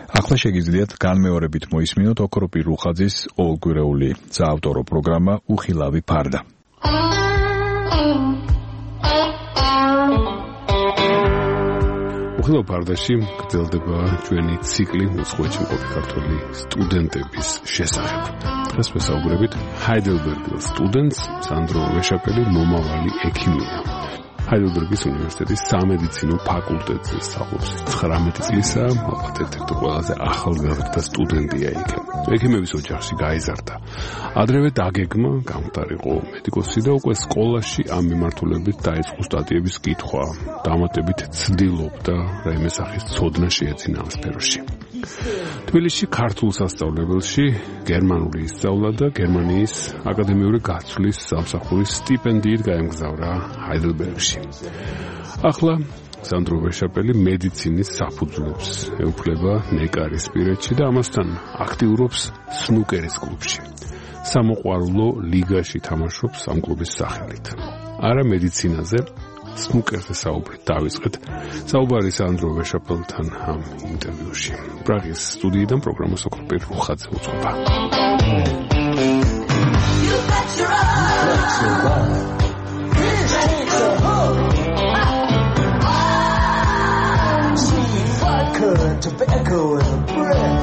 ახლა შეგიძლიათ განმეორებით მოისმინოთ ოქროპირ რუხაძის ორგვირეული საავტორო პროგრამა უხილავი ფარდა. უხილავ ფარდაში გრძელდება ჩვენი ციკლი უცხოეთში მყოფი ქართველი სტუდენტების შესახებ. დღეს ვესაუბრებით ჰაიდელბერგელ სტუდენტს სანდრო ვეშაპელი მომავალი ექიმია. ჰაიდელბერგის უნივერსიტეტის სამედიცინო ფაკულტეტზე სწავლობს 19 წლისა, ალბათ ერთ-ერთი ყველაზე ახალგაზრდა სტუდენტია იქ. ექიმების ოჯახში გაიზარდა. ადრევე დაგეგმა, გამხდარიყო მედიკოსი და უკვე სკოლაში ამ მიმართულებით დაიწყო სტატიების კითხვა. დამატებით ცდილობდა რაიმე სახის ცოდნა შეეძინა ამ სფეროში. თბილისში ქართულ სასწავლებელში გერმანული ისწავლა და გერმანიის აკადემიური გაცვლის სამსახურის სტიპენდიით გაემგზავრა ჰაიდელბერგში. ახლა სანდრო ვეშაპელი მედიცინის საფუძვლებს ეუფლება ნეკარისპირეთში და ამასთან აქტიურობს სნუკერის კლუბში. სამოყვარულო ლიგაში თამაშობს ამ კლუბის სახელით. არა medicinaze სნუკერზე საუბრით დავიწყეთ. საუბარი სანდრო ვეშაპელთან ამ ინტერვიუში. პრაღის სტუდიიდან პროგრამას ოქროპირ რუხაძე უძღვება. Tobacco and a breath.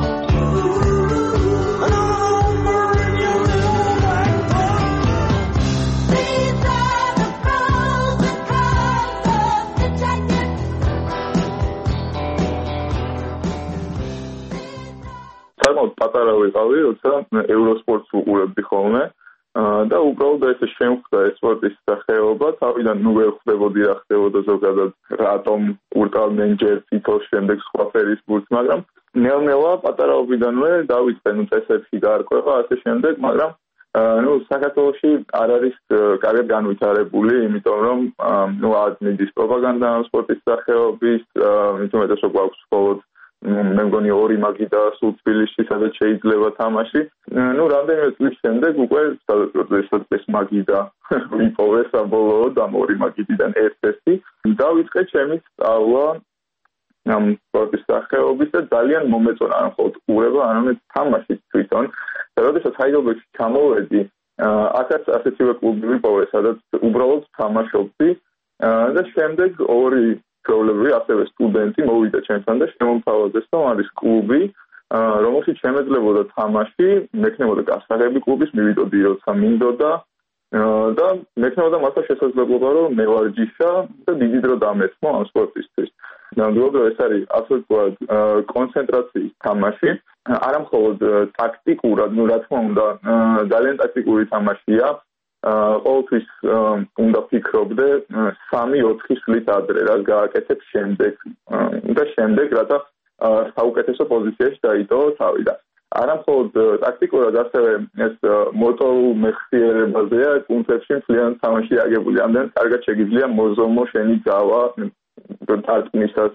პატარა ვიყავი, როცა ევროსპორტს უყურებდი ხოლმე და უბრალოდ ეს შემხვდა ეს სპორტის სახეობა, თავიდან ვერ ხვდებოდი რა ხდებოდა ზოგადად, რატომ ურტავდნენ ჯერ თითოს შემდეგ სხვა ფერის ბურთს, მაგრამ ნელ-ნელა პატარაობიდანვე დავიწყე წესებში გაარკვევა ასე შემდეგ, მაგრამ საქართველოში არ არის კარგად განვითარებული, იმიტომ რომ მიდის პროპაგანდა სპორტის სახეობის, მithumetes რომ გვაქვს მხოლოდ მე მგონი ორი მაგიდა სულ თბილისში, სადაც შეიძლება თამაში. რამდენიმე წლის შემდეგ უკვე ეს მაგიდა ვიპოვე საბოლოოდ ამ ორი მაგიდიდან ერთ-ერთი. დავიწყე ჩემი სწავლა ამ სპორტის სახეობის და ძალიან მომეწონა არ მხოლოდ ყურება, არამედ თამაშიც თვითონ. და როდესაც ჰაიდელბერგში ჩამოვედი, აქაც ასეთივე კლუბი ვიპოვე, სადაც უბრალოდ თამაშობდი და შემდეგ ორი ჩვეულებრივი ასევე სტუდენტი მოვიდა ჩემთან და შემომთავაზეს, რომ არის კლუბი, რომელშიც შემეძლებოდა თამაში, მექნებოდა გასაღები კლუბის, მივიდოდი როცა მინდოდა და მექნებოდა მართლა შესაძლებლობა, რომ მევარჯიშა და დიდი დრო დამეთმო ამ სპორტისთვის. ნამდვილად ეს არის აბსოლუტურად კონცენტრაციის თამაში, არა მხოლოდ ტაქტიკურად, რა თქმა უნდა, ძალიან ტაქტიკური თამაშია. ყოველთვის უნდა ფიქრობდე 3-4 წლით ადრე რა გააკეთებ შემდეგ და შემდეგ რათა საუკეთესო პოზიციაში დაიტოვო თავი და არა მხოლოდ ტაქტიკურად ასევე ეს მოტორულ მეხსიერებაზეა კუნთებში მთლიან თამაში აგებული. ამდენად კარგად შეგიძლია მოზომო შენი ძალა დარტყმისას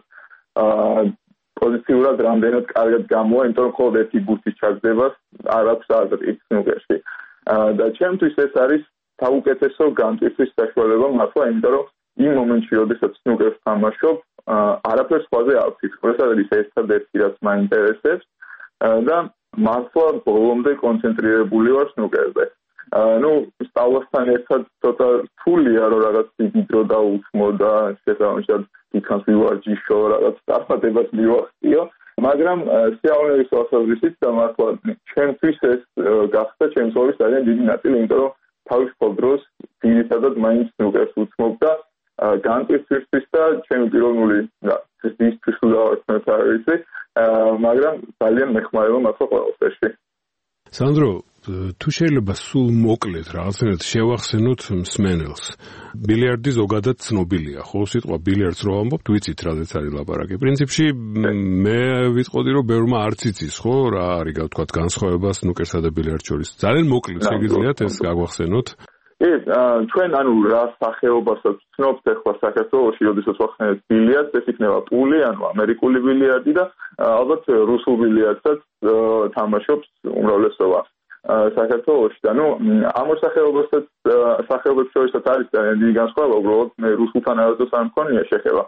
პოზიციურად რამდენად კარგად გამოვა, იმიტომ რომ მხოლოდ ერთი ბურთის ჩაგდებას არ აქვს აზრი სნუკერში. და ჩემთვის ეს არის საუკეთესო განტვირთვის საშუალება მართლა, იმიტომ რომ იმ მომენტში, როდესაც სნუკერს თამაშობ, არაფერს სხვაზე არ ვფიქრობ. ეს არის ერთადერთი, რაც მაინტერესებს და მართლა ბოლომდე კონცენტრირებული ვარ სნუკერზე. სწავლასთან ერთად ცოტა რთულია, რომ რაღაც დიდი დრო დაუთმო და შესაბამისად იქანს მივარჯიშო, რაღაც წარმატებას მივახციო. მაგრამ სიამოვნების ასაზრისით და მართლა ჩემთვის ეს გახდა ჩემს ცხოვრების ძალიან დიდი ნაწილი, იმიტომ რომ თავისუფალ დროს ძირითადად მაინც სნუკერს ვუთმობ და განტვირთვისთვის და ჩემი პიროვნული ისისთვის დავარქმევ არ ვიცი, მაგრამ ძალიან მეხმარება მართლა ყველაფერში. სანდრო, თუ შეიძლება სულ მოკლედ რაღაცნაირად შევახსენოთ მსმენელს. ბილიარდი ზოგადად ცნობილია, ხო? სიტყვა ბილიარდს რო ამბობთ, ვიცით რაზეც არის ლაპარაკი. პრინციპში მე ვიტყოდი, რომ ბევრმა არც იცის, ხო, რა არის ვთქვათ განსხვავება სნუკერსა და ბილიარდს შორის. ძალიან მოკლედ შეგიძლიათ ეს გაგვახსენოთ. ჩვენ რა სახეობასაც ვცნობთ ახლა საქართველოში, როდესაც ვახსენებთ ბილიარდს, ეს იქნება პული, ამერიკული ბილიარდი და ალბათ რუსულ ბილიარდსაც თამაშობს უმრავლესობა საქართველოში და ამ სახეობებს შორისაც არის ძალიან დიდი განსხვავება, უბრალოდ მე რუსულთან არასდროს არ მქონია შეხება.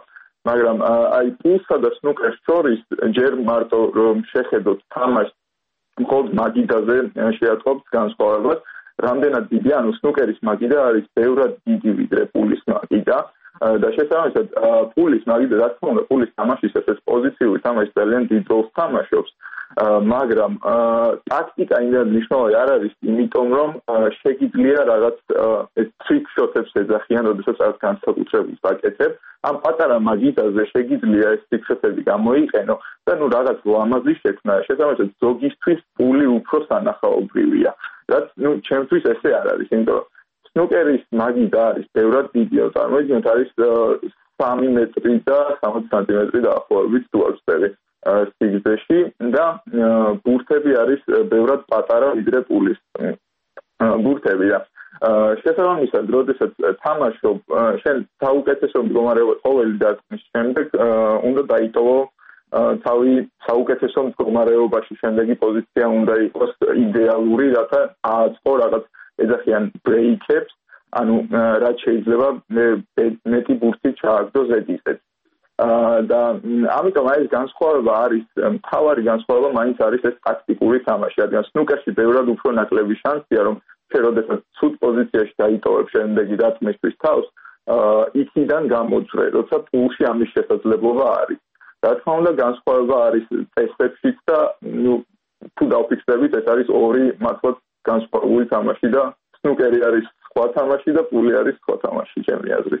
მაგრამ აი პულსა და სნუკერს შორის ჯერ მარტო რომ შეხედოთ თამაშს მხოლოდ მაგიდაზე შეატყობთ განსხვავებას, რამდენად დიდი, ანუ სნუკერის მაგიდა არის ბევრად დიდი ვიდრე პულის მაგიდა და შესაბამისად პულის მაგიდა, რა თქმა უნდა, პულის თამაშის ეს პოზიციური თამაში ძალიან დიდ როლს თამაშობს, მაგრამ ტაქტიკა იმდენად მნიშვნელოვანი არ არის, იმიტომ რომ შეგიძლია რაღაც ტრიკ შოტებს ეძახიან, როდესაც რაღაც განსაკუთრებულს აკეთებ, ამ პატარა მაგიდაზე შეგიძლია ეს ტრიკ შოტები გამოიყენო და ნუ რაღაც ლამაზი შექმნა. შესაბამისად ზოგისთვის პული უფრო სანახაობრივია. რაც ნუ ჩემთვის ესე არ არის, იმიტომ რომ სნუკერის მაგიდა არის ბევრად დიდი, წარმოიდგინეთ არის 3 მეტრი და 60 სანტიმეტრი დაახლოებით თუ არ ვცდები სიგრძეში და ბურთები არის ბევრად პატარა ვიდრე პულის ბურთები და შესაბამისად, როდესაც თამაშობ, შენ საუკეთესო მდგომარეობა ყოველი დარტყმის შემდეგ უნდა დაიტოვო თავი საუკეთესო მდგომარეობაში, შემდეგი პოზიცია უნდა იყოს იდეალური, რათა აწყო რაღაც ეძახიან ბრეიქებს, ანუ რაც შეიძლება მეტი ბურთი ჩააგდო ზედიზედ. და ამიტომ აი ეს განსხვავება არის, მთავარი განსხვავება მაინც არის ეს ტაქტიკური თამაში, რადგან სნუკერში ბევრად უფრო ნაკლები შანსია, რომ შენ როდესაც ცუდ პოზიციაში დაიტოვებ შემდეგი დარტყმისთვის თავს, იქიდან გამოძრე, როცა პულში ამის შესაძლებლობა არის. რა თქმა უნდა, განსხვავება არის ტესტებშიც და ნუ თუ დავფიქსირებით, ეს არის ორი მართლაც განსხვავებული თამაში და სნუკერი არის სხვა თამაში და პული არის სხვა თამაში, ჩემი აზრით.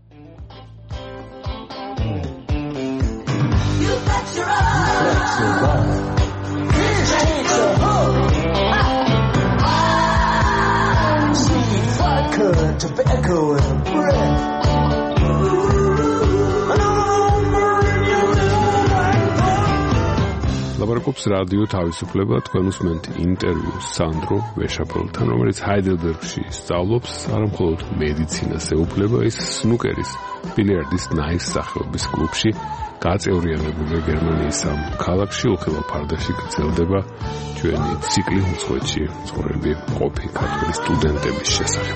Tobacco and bread. ლაპარაკობს რადიო თავისუფლება, თქვენ უსმენთ ინტერვიუს სანდრო ვეშაპელთან, რომელიც ჰაიდელბერგში სწავლობს არამხოლოდ მედიცინას ეუფლება, ის სნუკერის ბილიარდის ნაის სახეობის კლუბში გაწევრიანებულია გერმანიის ამ ქალაქში, უხილავ ფარდაში გრძელდება ჩვენი ციკლი უცხოეთში ცხოვრები ყოფი ქართული სტუდენტების შესახებ.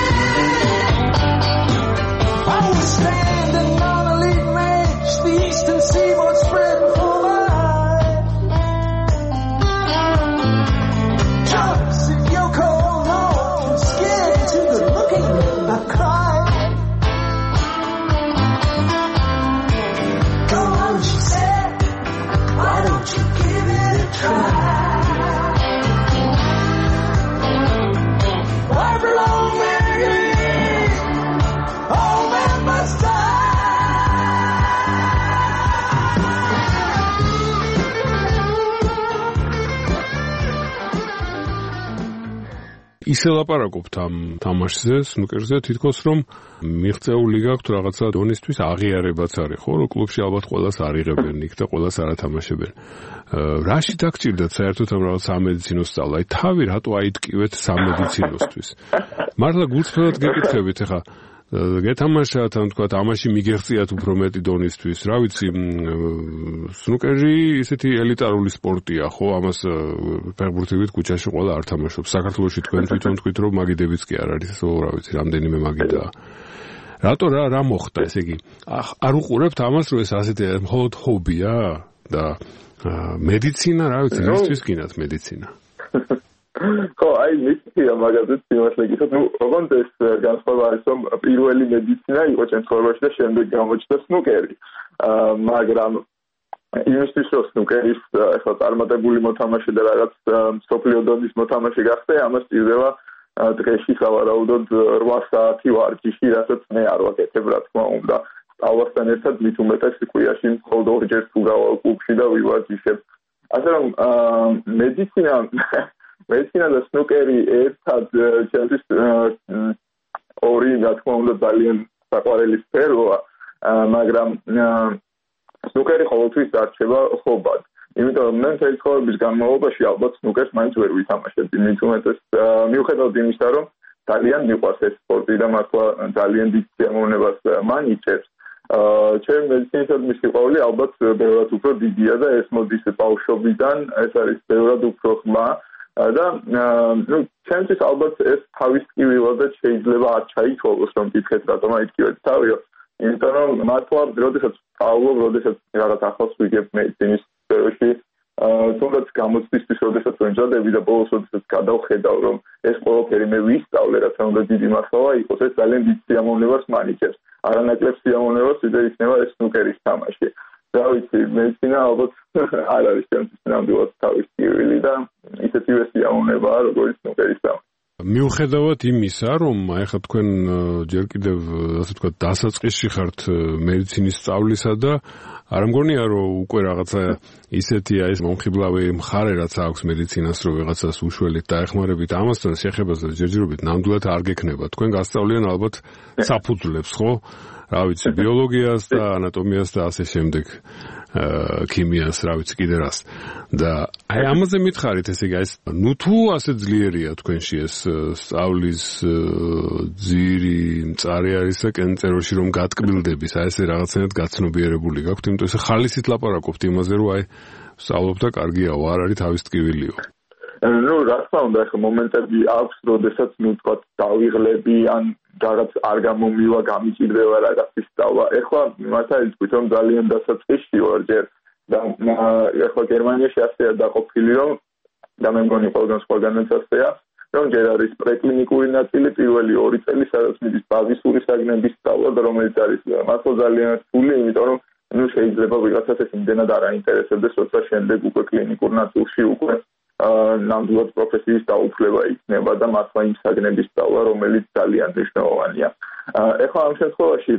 ისე ლაპარაკობთ ამ თამაშზე, სნუკერზე, თითქოს რომ მიღწეული გაქვთ რაღაცა დონისთვის აღიარებაც არის, ხო, რომ კლუბში ალბათ ყველას არიღებენ იქ და ყველას არ ათამაშებენ. რაში დაგჭირდათ საერთოდ ამ რაღაც სამედიცინო სწავლა? აი თავი რატო აიტკივეთ სამედიცინოსთვის? მართლა გულწრფელად გეკითხებით, ეხა გეთამაშათ, ან თქვა ამაში მიგეღწიათ უფრო მეტი დონისთვის, რა ვიცი, სნუკერი ისეთი ელიტარული სპორტია, ხო, ამას ფეხბურთივით ქუჩაში ყველა არ თამაშობს. საქართველოში თქვენ თვითონ თქვით, რომ მაგიდებიც კი არ არის, რა ვიცი, რამდენიმე მაგიდაა. რატო რა მოხდა, ესე იგი, არ უყურებთ ამას, რომ ეს ასეთი მხოლოდ ჰობია და მედიცინა, რა ვიცი, ისთვის გინათ მედიცინა. ხო, აი მედიცინა მაგაზეც იმას მეკითხეთ, ნუ ოღონდ ეს განსხვავება არის, რომ პირველი მედიცინა იყო ჩემს ცხოვრებაში და შემდეგ გამოჩნდა სნუკერი. მაგრამ იმისთვის რომ სნუკერის ახლა წარმატებული მოთამაშე და რაღაც მსოფლიო დონის მოთამაშე გახდე, ამას სჭირდება დღეში სავარაუდოდ 8 საათი ვარჯიში, რასაც მე არ ვაკეთებ, რა თქმა უნდა. სწავლასთან ერთად მით უმეტეს კვირაში მხოლოდ 2 ჯერ თუ გავალ კლუბში და ვივარჯიშებ. ასე რომ მედიცინა და სნუკერი ერთად ჩემთვის ორი, რა თქმა უნდა, ძალიან საყვარელი სფეროა, მაგრამ სნუკერი ყოველთვის დარჩება ხობად. იმიტომ რომ მე მთელი ცხოვრების განმავლობაში ალბათ სნუკერს მაინც ვერ ვითამაშებდი, მით უმეტეს მიუხედავად იმისა, რომ ძალიან მიყვარს ეს სპორტი და მართლა ძალიან დიდ სიამოვნებას მანიჭებს. ჩემი მედიცინისადმი სიყვარული ალბათ ბევრად უფრო დიდია და ეს მოდის ბავშვობიდან, ეს არის ბევრად უფრო ხმა. და ნუ ჩემთვის ალბათ ეს თავის ტკივილადაც შეიძლება არ ჩაითვალოს, რომ კითხეთ რატომ აიტკივეთ თავი, იმიტომ რომ მართლა როდესაც ვსწავლობ, როდესაც რაღაც ახალს ვიგებ მეცინის სფეროში, თუნდაც გამოცდისთვის როდესაც ვემზადები და ბოლოს როდესაც გადავხედავ, რომ ეს ყველაფერი მე ვისწავლე, რათა უნდა დიდი მასალა იყოს, ეს ძალიან დიდ სიამოვნებას მანიჭებს. არანაკლებ სიამოვნებას ვიდრე იქნება ეს სნუკერის თამაში. და ვიცი, მეცინა ალბათ არ არის ჩემთვის ნამდვილად თავის ტკივილი და ისეთივე სიამოვნებაა, როგორც სნუკერის თამაში. მიუხედავად იმისა, რომ ახლა თქვენ ჯერ კიდევ ასე ვთქვათ დასაწყისში ხართ მედიცინის სწავლისა და არ მგონია რომ უკვე რაღაცა ისეთია ეს მომხიბლავი მხარე რაც აქვს მედიცინას რომ ვიღაცას უშველით დაეხმარებით ამასთან შეხებაზე ჯერჯერობით ნამდვილად არ გექნება. თქვენ გასწავლიან ალბათ საფუძვლებს, ხო? რა ვიცი, ბიოლოგიას და ანატომიას და ასე შემდეგ. ქიმიას, რა ვიცი, კიდე რას. და აი ამაზე მითხარით, ესე იგი, ეს ნუ თუ ასე ძლიერია თქვენში ეს სწავლის ძირი, მწარე არის და კენწეროში რომ გატკბილდების, აი ესე რაღაცნაირად გაცნობიერებული გაქვთ, იმიტომ ესე ხალისით ლაპარაკობთ იმაზე, რომ აი სწავლობ და კარგიაო, არ არის თავის ტკივილიო. ნუ რა თქმა უნდა, ახლა მომენტები აქვს, როდესაც ნუ თქვა დავიღლები ან რაღაც არ გამომივა, გამიჭირდება რაღაცის სწავლა. ეხლა მართალი თქვით, რომ ძალიან დასაწყისში ვარ ჯერ და ეხლა გერმანიაში ასეა დაყოფილი, რომ და მე მგონი ყველგან სხვაგანაც ასეა, რომ ჯერ არის პრეკლინიკური ნაწილი, პირველი 2 წელი, სადაც მიდის ბაზისური საგნების სწავლა და რომელიც არის მართლა ძალიან რთული, იმიტომ რომ ნუ შეიძლება ვიღაცას ეს იმდენად არ აინტერესებდეს, როცა შემდეგ უკვე კლინიკურ ნაწილში უკვე ნამდვილად პროფესიის დაუფლება იქნება და მართლა იმ საგნების სწავლა, რომელიც ძალიან მნიშვნელოვანია. ეხლა ამ შემთხვევაში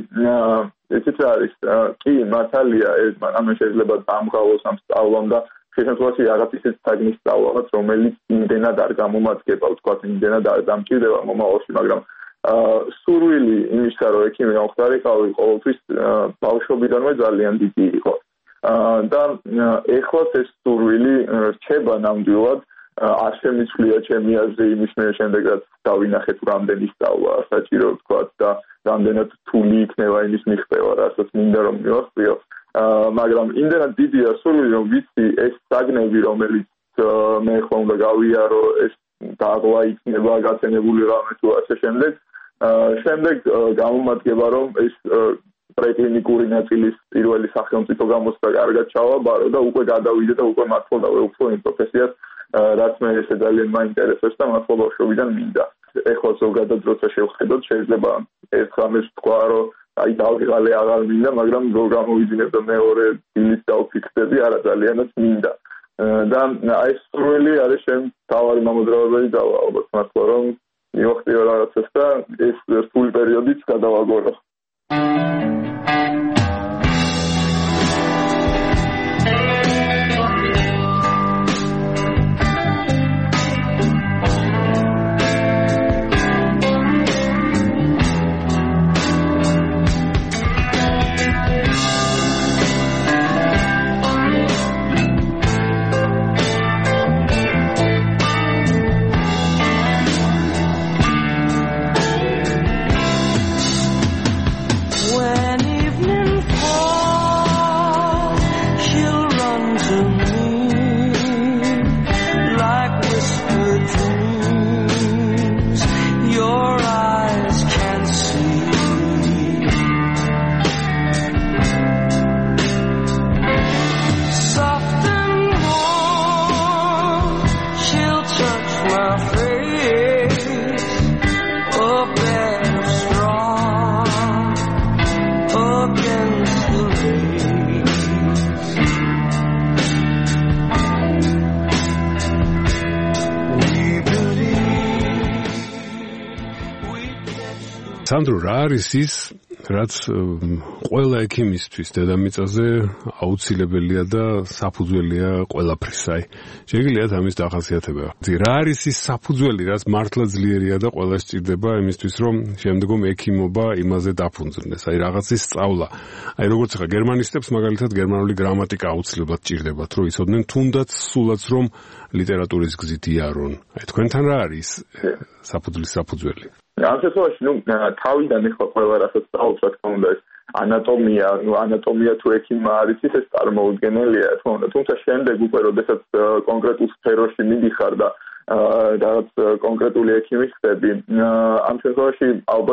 ესეც არის, კი, მართალია ეს, მაგრამ შეიძლება დამღალოს ამ სწავლამ და შემთხვევაში რაღაც ისეთ საგნის სწავლაც, რომელიც იმდენად არ გამომადგება, ვთქვათ, იმდენად არ დამჭირდება მომავალში, მაგრამ სურვილი იმისა, რომ ექიმი გამხდარიყავი, ყოველთვის ბავშვობიდანვე ძალიან დიდი იყო. და ეხლა ეს სურვილი რჩება ნამდვილად, არ შემიცვლია ჩემი აზრი იმის შემდეგ, რაც დავინახეთ რამდენი სწავლა საჭირო ვთქვათ და რამდენად რთული იქნება იმის მიღწევა, რასაც მინდა რომ მივახციო. მაგრამ იმდენად დიდია სურვილი, რომ ვიცი ეს საგნები, რომელიც მე ახლა უნდა გავიარო, ეს დაღლა იქნება გაცენებული რამე თუ ასე შემდეგ. შემდეგ გამომადგება, რომ ეს პრეკლინიკური ნაწილის პირველი სახელმწიფო გამოცდა კარგად ჩავაბარო და უკვე გადავიდე და უკვე მართლა დავეუფლო იმ პროფესიას, რაც მე ესე ძალიან მაინტერესებს და მართლა ბავშვობიდან მინდა. ეხლა ზოგადად როცა შევხედოთ, შეიძლება ერთ ღამეს ვთქვა, რომ აი დავიღალე აღარ მინდა, მაგრამ რო გამოვიდინებ და მეორე დილით დავფიქრდები, არა ძალიანაც მინდა. და აი ეს სურვილი არის ჩემ თავარი მამოძრავებელი დავა, ალბათ მართლა რომ მივახციო რაღაცას და ეს რთული პერიოდიც გადავაგორო. სანდრო, რა არის ის, რაც ყველა ექიმისთვის დედამიწაზე აუცილებელია და საფუძველია ყველაფრის, აი, შეგიძლიათ ამის დახასიათება. რა არის ის საფუძველი, რაც მართლა ძლიერია და ყველა სჭირდება იმისთვის, რომ შემდგომ ექიმობა იმაზე დაფუძნდეს, აი, რაღაცის სწავლა. აი, როგორც ახლა გერმანისტებს მაგალითად გერმანული გრამატიკა აუცილებლად სჭირდებათ, რომ იცოდნენ თუნდაც სულაც რომ ლიტერატურის გზით იარონ. აი, თქვენთან რა არის საფუძვლის საფუძველი? ამ შემთხვევაში, თავიდან ეხლა ყველა რასაც სწავლობს, რა თქმა უნდა, ეს ანატომია თუ ექიმმა არის ის წარმოუდგენელია, რა თქმა უნდა, თუმცა შემდეგ უკვე, როდესაც კონკრეტულ სფეროში მიდიხარ და რაღაც კონკრეტული ექიმი ხდები, ამ შემთხვევაში ალბათ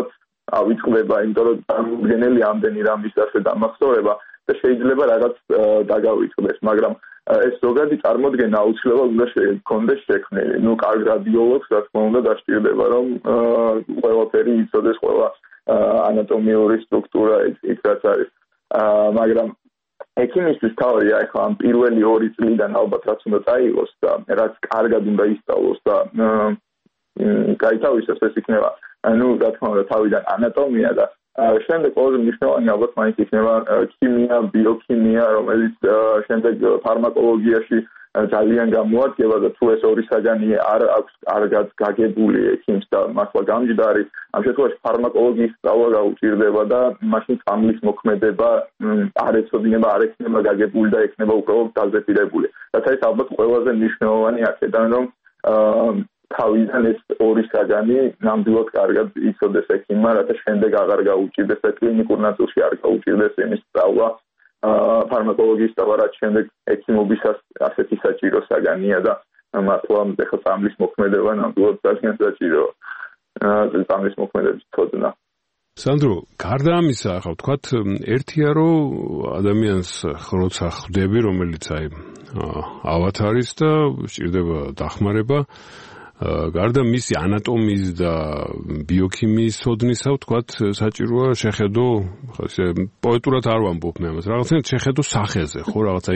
ავიწყდება, იმიტომ რომ წარმოუდგენელი ამდენი რამის ასე დამახსოვრება და შეიძლება რაღაც დაგავიწყდეს, მაგრამ ეს ზოგადი წარმოდგენა აუცილებლად უნდა შექონდეს შექმნილი. კარგ რადიოლოგს რა თქმა უნდა დასჭირდება, რომ ყველაფერი იცოდეს, ყველა ანატომიური სტრუქტურა იქ რაც არის. მაგრამ ექიმისთვის თავი ახლა ამ პირველი 2 წლიდან ალბათ რაც უნდა წაიღოს და რაც კარგად უნდა ისწავლოს და გაითავისოს ეს იქნება რა თქმა უნდა თავიდან ანატომია და შემდეგ ყველაზე მნიშვნელოვანი ალბათ მაინც იქნება ქიმია, ბიოქიმია, რომელიც შემდეგ ფარმაკოლოგიაში ძალიან გამოადგება და თუ ეს ორი საგანი არ აქვს კარგად გაგებული ექიმს და მართლა გამჯდარი, ამ შემთხვევაში ფარმაკოლოგიის სწავლა გაუჭირდება და მაშინ წამლის მოქმედება არ ეცოდინება, არ ექნება გაგებული და ექნება უბრალოდ დაზეპირებული. რათა ეს ალბათ ყველაზე მნიშვნელოვანი აქედან რომ თავიდან ეს ორი საგანი ნამდვილად კარგად იცოდეს ექიმმა, რათა შემდეგ აღარ გაუჭირდეს და კლინიკურ ნაწილში არ გაუჭირდეს იმის სწავლა. ფარმაკოლოგიის სწავლა რაც შემდეგ ექიმობისას ასეთი საჭირო საგანია და მართლა ეხლა წამლის მოქმედება ნამდვილად ძალიან საჭიროა. წამლის მოქმედების ცოდნა. სანდრო, გარდა ამისა, ახლა ვთქვათ, ერთია რომ ადამიანს როცა ხვდები, რომელიც ავათ არის და სჭირდება დახმარება, გარდა მისი ანატომიის და ბიოქიმიის ცოდნისა, ვთქვათ, საჭიროა შეხედო, პოეტურად არ ვამბობ მე ამას, რაღაცნაირად შეხედო სახეზე, ხო, რაღაცა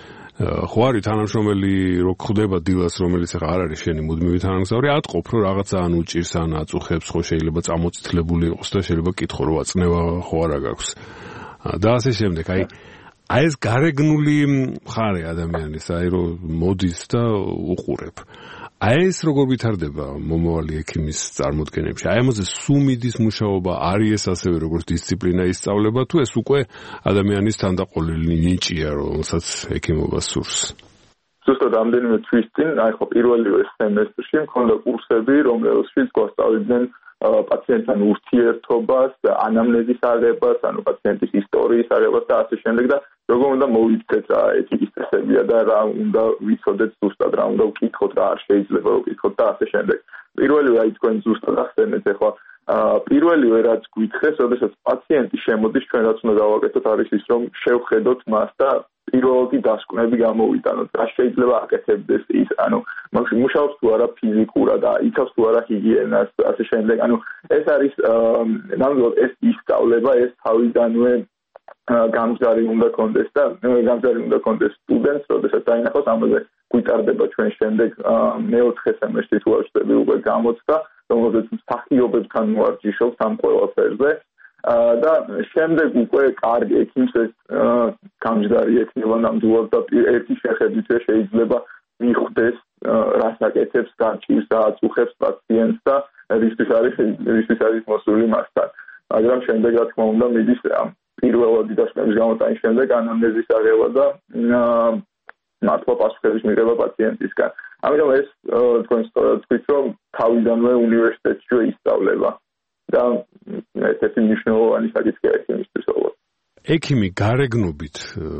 ხო არის თანამშრომელი რო ხვდება დილას, რომელიც ახლა არ არის შენი მუდმივი თანამგზავრი, ატყობ რომ რაღაცა ან უჭირს, ან აწუხებს, ხო შეიძლება წამოწითლებული იყოს და შეიძლება კითხო რომ აწნევა ხო არა გაქვს. და ასე შემდეგ, აი ეს გარეგნული მხარე ადამიანის, რომ მოდის და უყურებ. ეს როგორ ვითარდება მომავალი ექიმის წარმოდგენებში? ამაზე სუმიდის მუშაობა არის ეს ასევე როგორც დისციპლინა ისწავლება თუ ეს უკვე ადამიანის თანდაყოლილი ნიჭია, რომელსაც ექიმობა სურს? ზუსტად ამდენიმე თვის წინ, ხო პირველივე სემესტრში მქონდა კურსები, რომელშიც გვასწავლიდნენ პაციენტთან ურთიერთობას, ანამნეზის აღებას, ანუ პაციენტის ისტორიის აღებას და ასე შემდეგ და როგორ უნდა მოვიქცეთ რა ეთიკის წესებია და რა უნდა ვიცოდეთ ზუსტად, რა უნდა ვკითხოთ, რა არ შეიძლება ვკითხოთ და ასე შემდეგ. პირველივე აი თქვენ ზუსტად ახსენეთ ახლა პირველივე რაც გვითხრეს, როდესაც პაციენტი შემოდის, ჩვენ რაც უნდა გავაკეთოთ არის ის, რომ შევხედოთ მას და პირველი დასკვნები გამოვიტანოთ, რა შეიძლება აკეთებდეს ის, ანუ მუშაობს თუ არა ფიზიკურად, იცავს თუ არა ჰიგიენას, ასე შემდეგ. ანუ ეს არის ნამდვილად ეს ისწავლება, ეს თავიდანვე გამგზარი უნდა კონდეს და გამგზარი უნდა კონდეს სტუდენტს, როდესაც დაინახოს ამაზე გვიტარდება ჩვენ შემდეგ მეოთხე სემესტრი თუ არ ვწდები უკვე გამოცდა, რომელზეც მსახიობებთან ვარჯიშობთ ამ ყველაფერზე. და შემდეგ უკვე კარგი ექიმს ეს გამჯდარი ექნება ნამდვილად და ერთი შეხედვით შეიძლება მიხვდეს რას აკეთებს, გაჭირს და აწუხებს პაციენტს და რისთვის არის მოსული მასთან. მაგრამ შემდეგ რა თქმა უნდა მიდის პირველადი დასკვნების გამოტანის შემდეგ ანამნეზის აღება და მართლა პასუხების მიღება პაციენტისგან. ამიტომ ეს თქვენ სწორად თქვით, რომ თავიდანვე უნივერსიტეტში ისწავლება. და ეს მნიშვნელოვანი საკითხია ექიმისთვის ალბათ. ექიმი გარეგნობით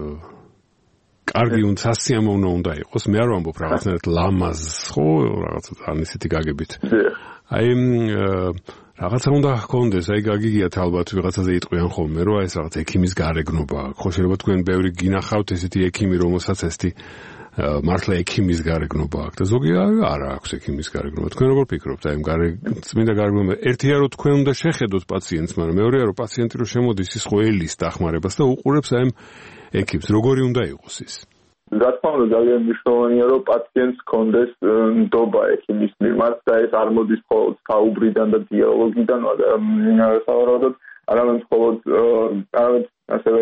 კარგი სასიამოვნო უნდა იყოს. მე არ ვამბობ რაღაცნაირად ლამაზ, ხო, რაღაცა ან ისეთი გაგებით. აი რაღაცა უნდა ჰქონდეს, აი გაგიგიათ ალბათ ვიღაცაზე იტყვიან ხოლმე, რომ აი ეს რაღაც ექიმის გარეგნობა. ხო შეიძლება თქვენ ბევრი გინახავთ ესეთი ექიმი, რომელსაც ესეთი მართლა ექიმის გარეგნობა აქვს და ზოგი არა აქვს ექიმის გარეგნობა. თქვენ როგორ ფიქრობთ აი წმინდა გარეგნობა? ერთია რომ თქვენ უნდა შეხედოთ პაციენტს, მაგრამ მეორეა რომ პაციენტი რომ შემოდის ის ხო ელის დახმარებას და უყურებს აი ექიმს. როგორი უნდა იყოს ის? რა თქმა უნდა ძალიან მნიშვნელოვანია რომ პაციენტს ჰქონდეს ნდობა ექიმის მიმართ და ეს არ მოდის მხოლოდ საუბრიდან და დიალოგიდან, სავარაუდოდ არამედ მხოლოდ ასევე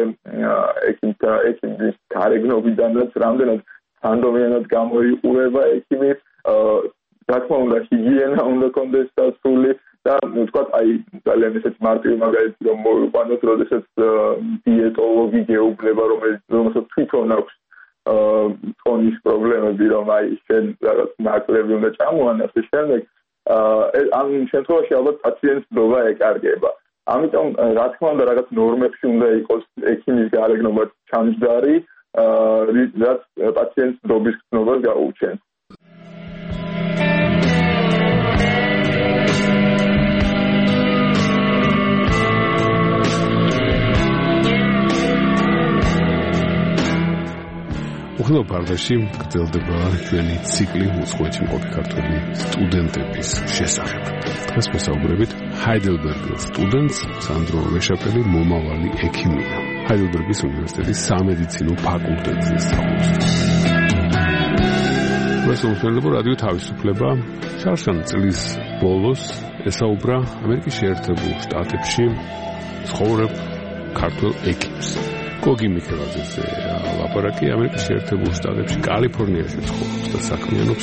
ექიმის გარეგნობიდანაც რამდენად ანდომიანად გამოიყურება ექიმი, რა თქმა უნდა ჰიგიენა უნდა კონდეს დასული და ვთქვათ აი ძალიან ესეთი მარტივი მაგალითი რომ მოვიყვანოთ, როდესაც დიეტოლოგი გეუბნება, რომელსაც თვითონ აქვს ტონის პრობლემები, რომ აი შენ რაღაც ნაკლები უნდა წამოან ასე შემდეგ, ამ შემთხვევაში ალბათ პაციენტს ნდობა ეკარგება. ამიტომ რა თქმა უნდა რაღაც ნორმებში უნდა იყოს ექიმის გარეგნობა ჩამჯდარი, რაც პაციენტს ნდობის გრძნობას გაუჩენს. უხილავ ფარდაში გრძელდება ჩვენი ციკლი უცხოეთში მყოფი ქართველი სტუდენტების შესახებ. დღეს ვესაუბრებით ჰაიდელბერგის სტუდენტს სანდრო ვეშაპელი მომავალი ექიმია. ჰაიდელბერგის უნივერსიტეტის სამედიცინო ფაკულტეტზე სწავლობს. მოსულმელობა რადიო თავისუფლება შარშან წლის ბოლოს ესაუბრა ამერიკის შეერთებულ შტატებში ცხოვრებ ქართველ ექიმს. გოგი მიქელაძეზე ლაპარაკი ამერიკის შეერთებულ შტატებში კალიფორნიაში ცხოვრობს და საქმიანობს.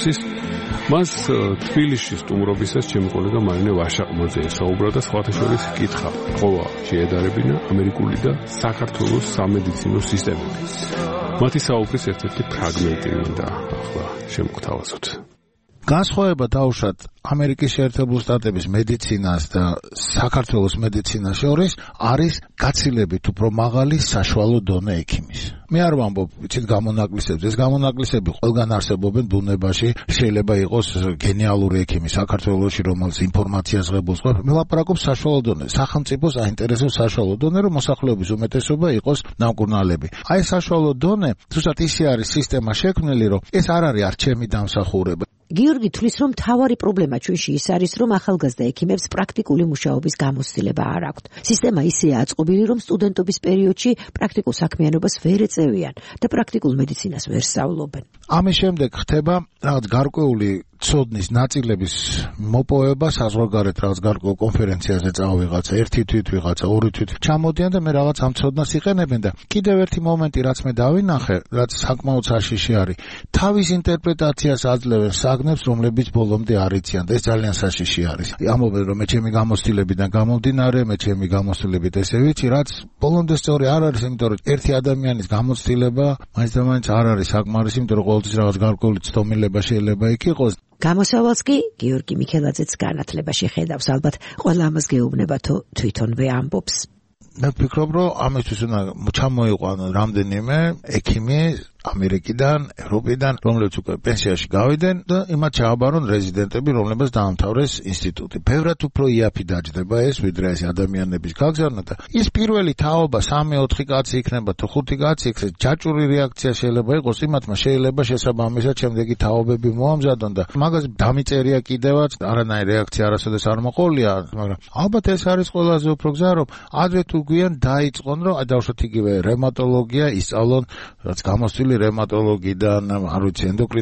მას თბილისში სტუმრობისას ჩემი კოლეგა მარინე ვაშაყმაძე ესაუბრა და სხვათა შორის კითხა, ყოა შეედარებინა ამერიკული და საქართველოს სამედიცინო სისტემები. მათი საუბრის ერთ-ერთი ფრაგმენტი და ახლა შემოგთავაზოთ. განსხვავება დაუშვათ ამერიკის შეერთებულ შტატების მედიცინას და საქართველოს მედიცინას შორის არის გაცილებით უფრო მაღალი საშუალო დონე ექიმის. მე არ ვამბობ, ვიცით გამონაკლისებს, ეს გამონაკლისები ყველგან არსებობენ ბუნებაში, შეიძლება იყოს გენიალური ექიმი საქართველოში, რომელიც ინფორმაციას ღებულობს, მე ლაპარაკობ საშუალო დონე, სახელმწიფოს აინტერესებს საშუალო დონე, რომ მოსახლეობის უმეტესობა იყოს ნამკურნალები. აი საშუალო დონე, ზუსტად ისე არის სისტემა შექმნილი, რომ ეს არ არის არჩევი დამსახურება. გიორგი თulis რომ თავარი პრობლემა ჩვენში ის არის რომ ახალგაზრდა ექიმებს პრაქტიკული მუშაობის გამოცდილება არ აქვთ. სისტემა ისეა აწყობილი რომ სტუდენტობის პერიოდში პრაქტიკულ საქმიანობას ვერ ეწევიან და პრაქტიკულ მედიცინას ვერ სწავლობენ. ამის შემდეგ ხდება რაღაც გარკვეული ცოდნის ნაწილების მოპოვება საზღვარგარეთ რაღაც გარკვეულ კონფერენციაზე წავიღაცა, ერთი თვით ვიღაცა, ორი თვით ჩამოდიან და მე რაღაც ამ ცოდნას იყენებენ და კიდევ ერთი მომენტი რაც მე დავინახე, რაც საკმაოდ საშიში არის, თავის ინტერპრეტაციას აძლევენ საგნებს, რომლებიც ბოლომდე არ იციან და ეს ძალიან საშიში არის. ამობენ რომ მე ჩემი გამოცდილებიდან გამომდინარე, მე ჩემი გამოცდილებით ესე ვიცი, რაც ბოლომდე სწორი არ არის, იმიტომ რომ ერთი ადამიანის გამოცდილება მაინც და მაინც არ არის საკმარისი, იმიტომ რომ ყოველთვის რაღაც გარკვეული ცდომილება შეიძლება იქ იყოს. გამოსავალს კი გიორგი მიქელაძეც განათლებაში ხედავს, ალბათ ყველა ამას გეუბნება თუ თვითონვე ამბობს. მე ვფიქრობ, რომ ამისთვის უნდა ჩამოიყვანონ რამდენიმე ექიმი ამერიკიდან, ევროპიდან, რომლებიც უკვე პენსიაში გავიდნენ და იმათ ჩააბარონ რეზიდენტები, რომლებსაც დაამთავრეს ინსტიტუტი. ბევრად უფრო იაფი დაჯდება ეს, ვიდრე ეს ადამიანების გაგზავნა და ის პირველი თაობა 3-4 კაცი იქნება თუ 5 კაცი იქნება, ჯაჭვური რეაქცია შეიძლება იყოს, იმათმა შეიძლება შესაბამისად შემდეგი თაობები მოამზადონ და მაგაზე დამიწერია კიდევაც, არანაირი რეაქცია არასოდეს არ მოყოლია, მაგრამ ალბათ ეს არის ყველაზე უფრო გზა, რომ ადრე თუ გვიან დაიწყონ, რომ დაუშვათ იგივე რევმატოლოგია ისწავლონ, რაც გამოსწვილი რევმატოლოგიდან, არ ვიცი,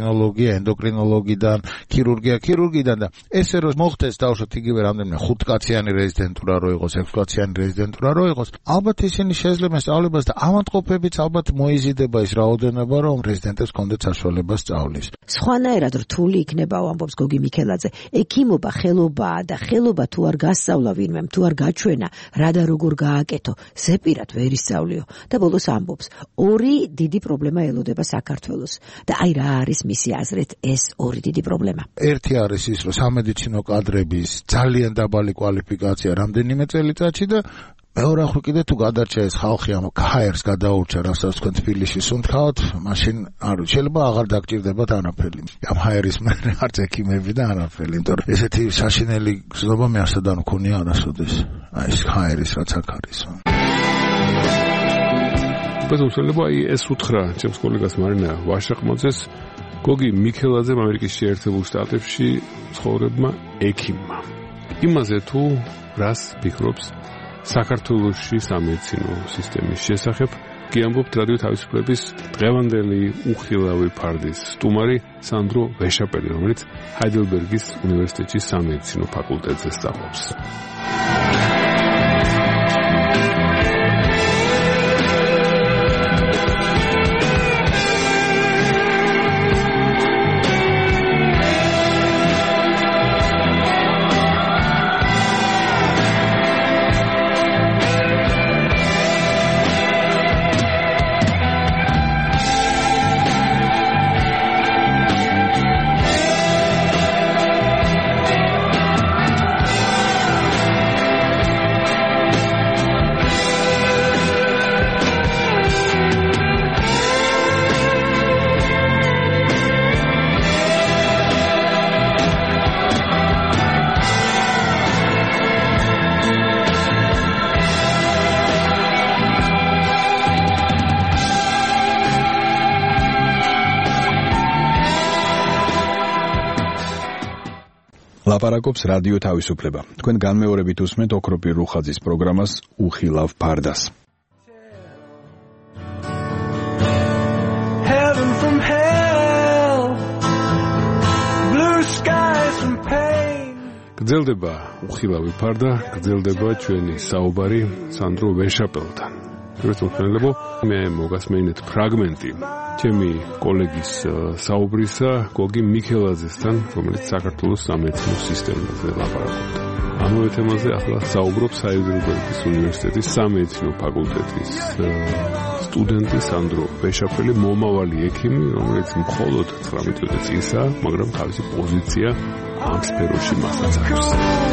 ენდოკრინოლოგიდან, ქირურგიდან და ესე რომ მოხდეს დაუშვათ იგივე რამდენიმე 5 კაციანი რეზიდენტურა რო იყოს, 6 კაციანი რეზიდენტურა რო იყოს, ალბათ ისინი შეძლებენ სწავლებას და ავადმყოფებიც ალბათ მოიზიდება ის რაოდენობა, რომ რეზიდენტებს კონდეთ საშუალება სწავლის. სხვანაირად რთული იქნება, ამბობს გოგი მიქელაძე, ექიმობა ხელობაა და ხელობა თუ არ გასწავლა ვინმემ, თუ არ გაჩვენა, რა და როგორ გააკეთო, ზეპირად ვერ ისწავლიო და ბოლოს ამბობს, ორი დიდი პრობლემა ელოდება საქართველოს და აი რა არის მისი აზრით ეს ორი დიდი პრობლემა. ერთი არის ის, რომ სამედიცინო კადრების ძალიან დაბალი კვალიფიკაცია რამდენიმე წელიწადში და მეორე ახლა კიდე თუ გადარჩა ეს ხალხი ამ ჰაერს გადაურჩა, რასაც თქვენ თბილისში სუნთქავთ, მაშინ არ შეიძლება აღარ დაგჭირდებათ არაფერი. ამ ჰაერის მერე არც ექიმები და არაფერი, იმიტომ რომ ესეთი საშინელი გზნობა მე არსად არ მქონია არასოდეს. აი ეს ჰაერის რაც აქ არის. ბაზუსელება ეს უთხრა ჩემს კოლეგას მარინა ვაშაყმაძეს გოგი მიქელაძემ ამერიკის შეერთებულ შტატებში ცხოვრებმა ექიმმა. იმაზე თუ რას ფიქრობს საქართველოში სამედიცინო სისტემის შესახებ, გიამბობთ რადიო თავისუფლების დღევანდელი უხილავი ფარდის სტუმარი სანდრო ვეშაპელი, რომელიც ჰაიდელბერგის უნივერსიტეტის სამედიცინო ფაკულტეტზე სწავლობს. ლაპარაკობს რადიო თავისუფლება. თქვენ განმეორებით უსმენთ ოქროპირ რუხაძის პროგრამას უხილავ ფარდას. Heaven from hell, blue skies from pain. გრძელდება უხილავი ფარდა, გრძელდება ჩვენი საუბარი სანდრო ვეშაპელთან. როცა მე მოგასმენთ ფრაგმენტი ჩემი კოლეგის საუბრისა გოგი მიქელაძესთან, რომელიც საქართველოს სამეცნიერო სისტემაზე ლაპარაკობდა. ამავე თემაზე ახლა საუბრობს ჰაიდელბერგის უნივერსიტეტის სამეცნიერო ფაკულტეტის სტუდენტი სანდრო ვეშაპელი, მომავალი ექიმი, რომელიც მხოლოდ 19 წლისაა, მაგრამ თავისი პოზიცია ამ სფეროში მასაც აქვს.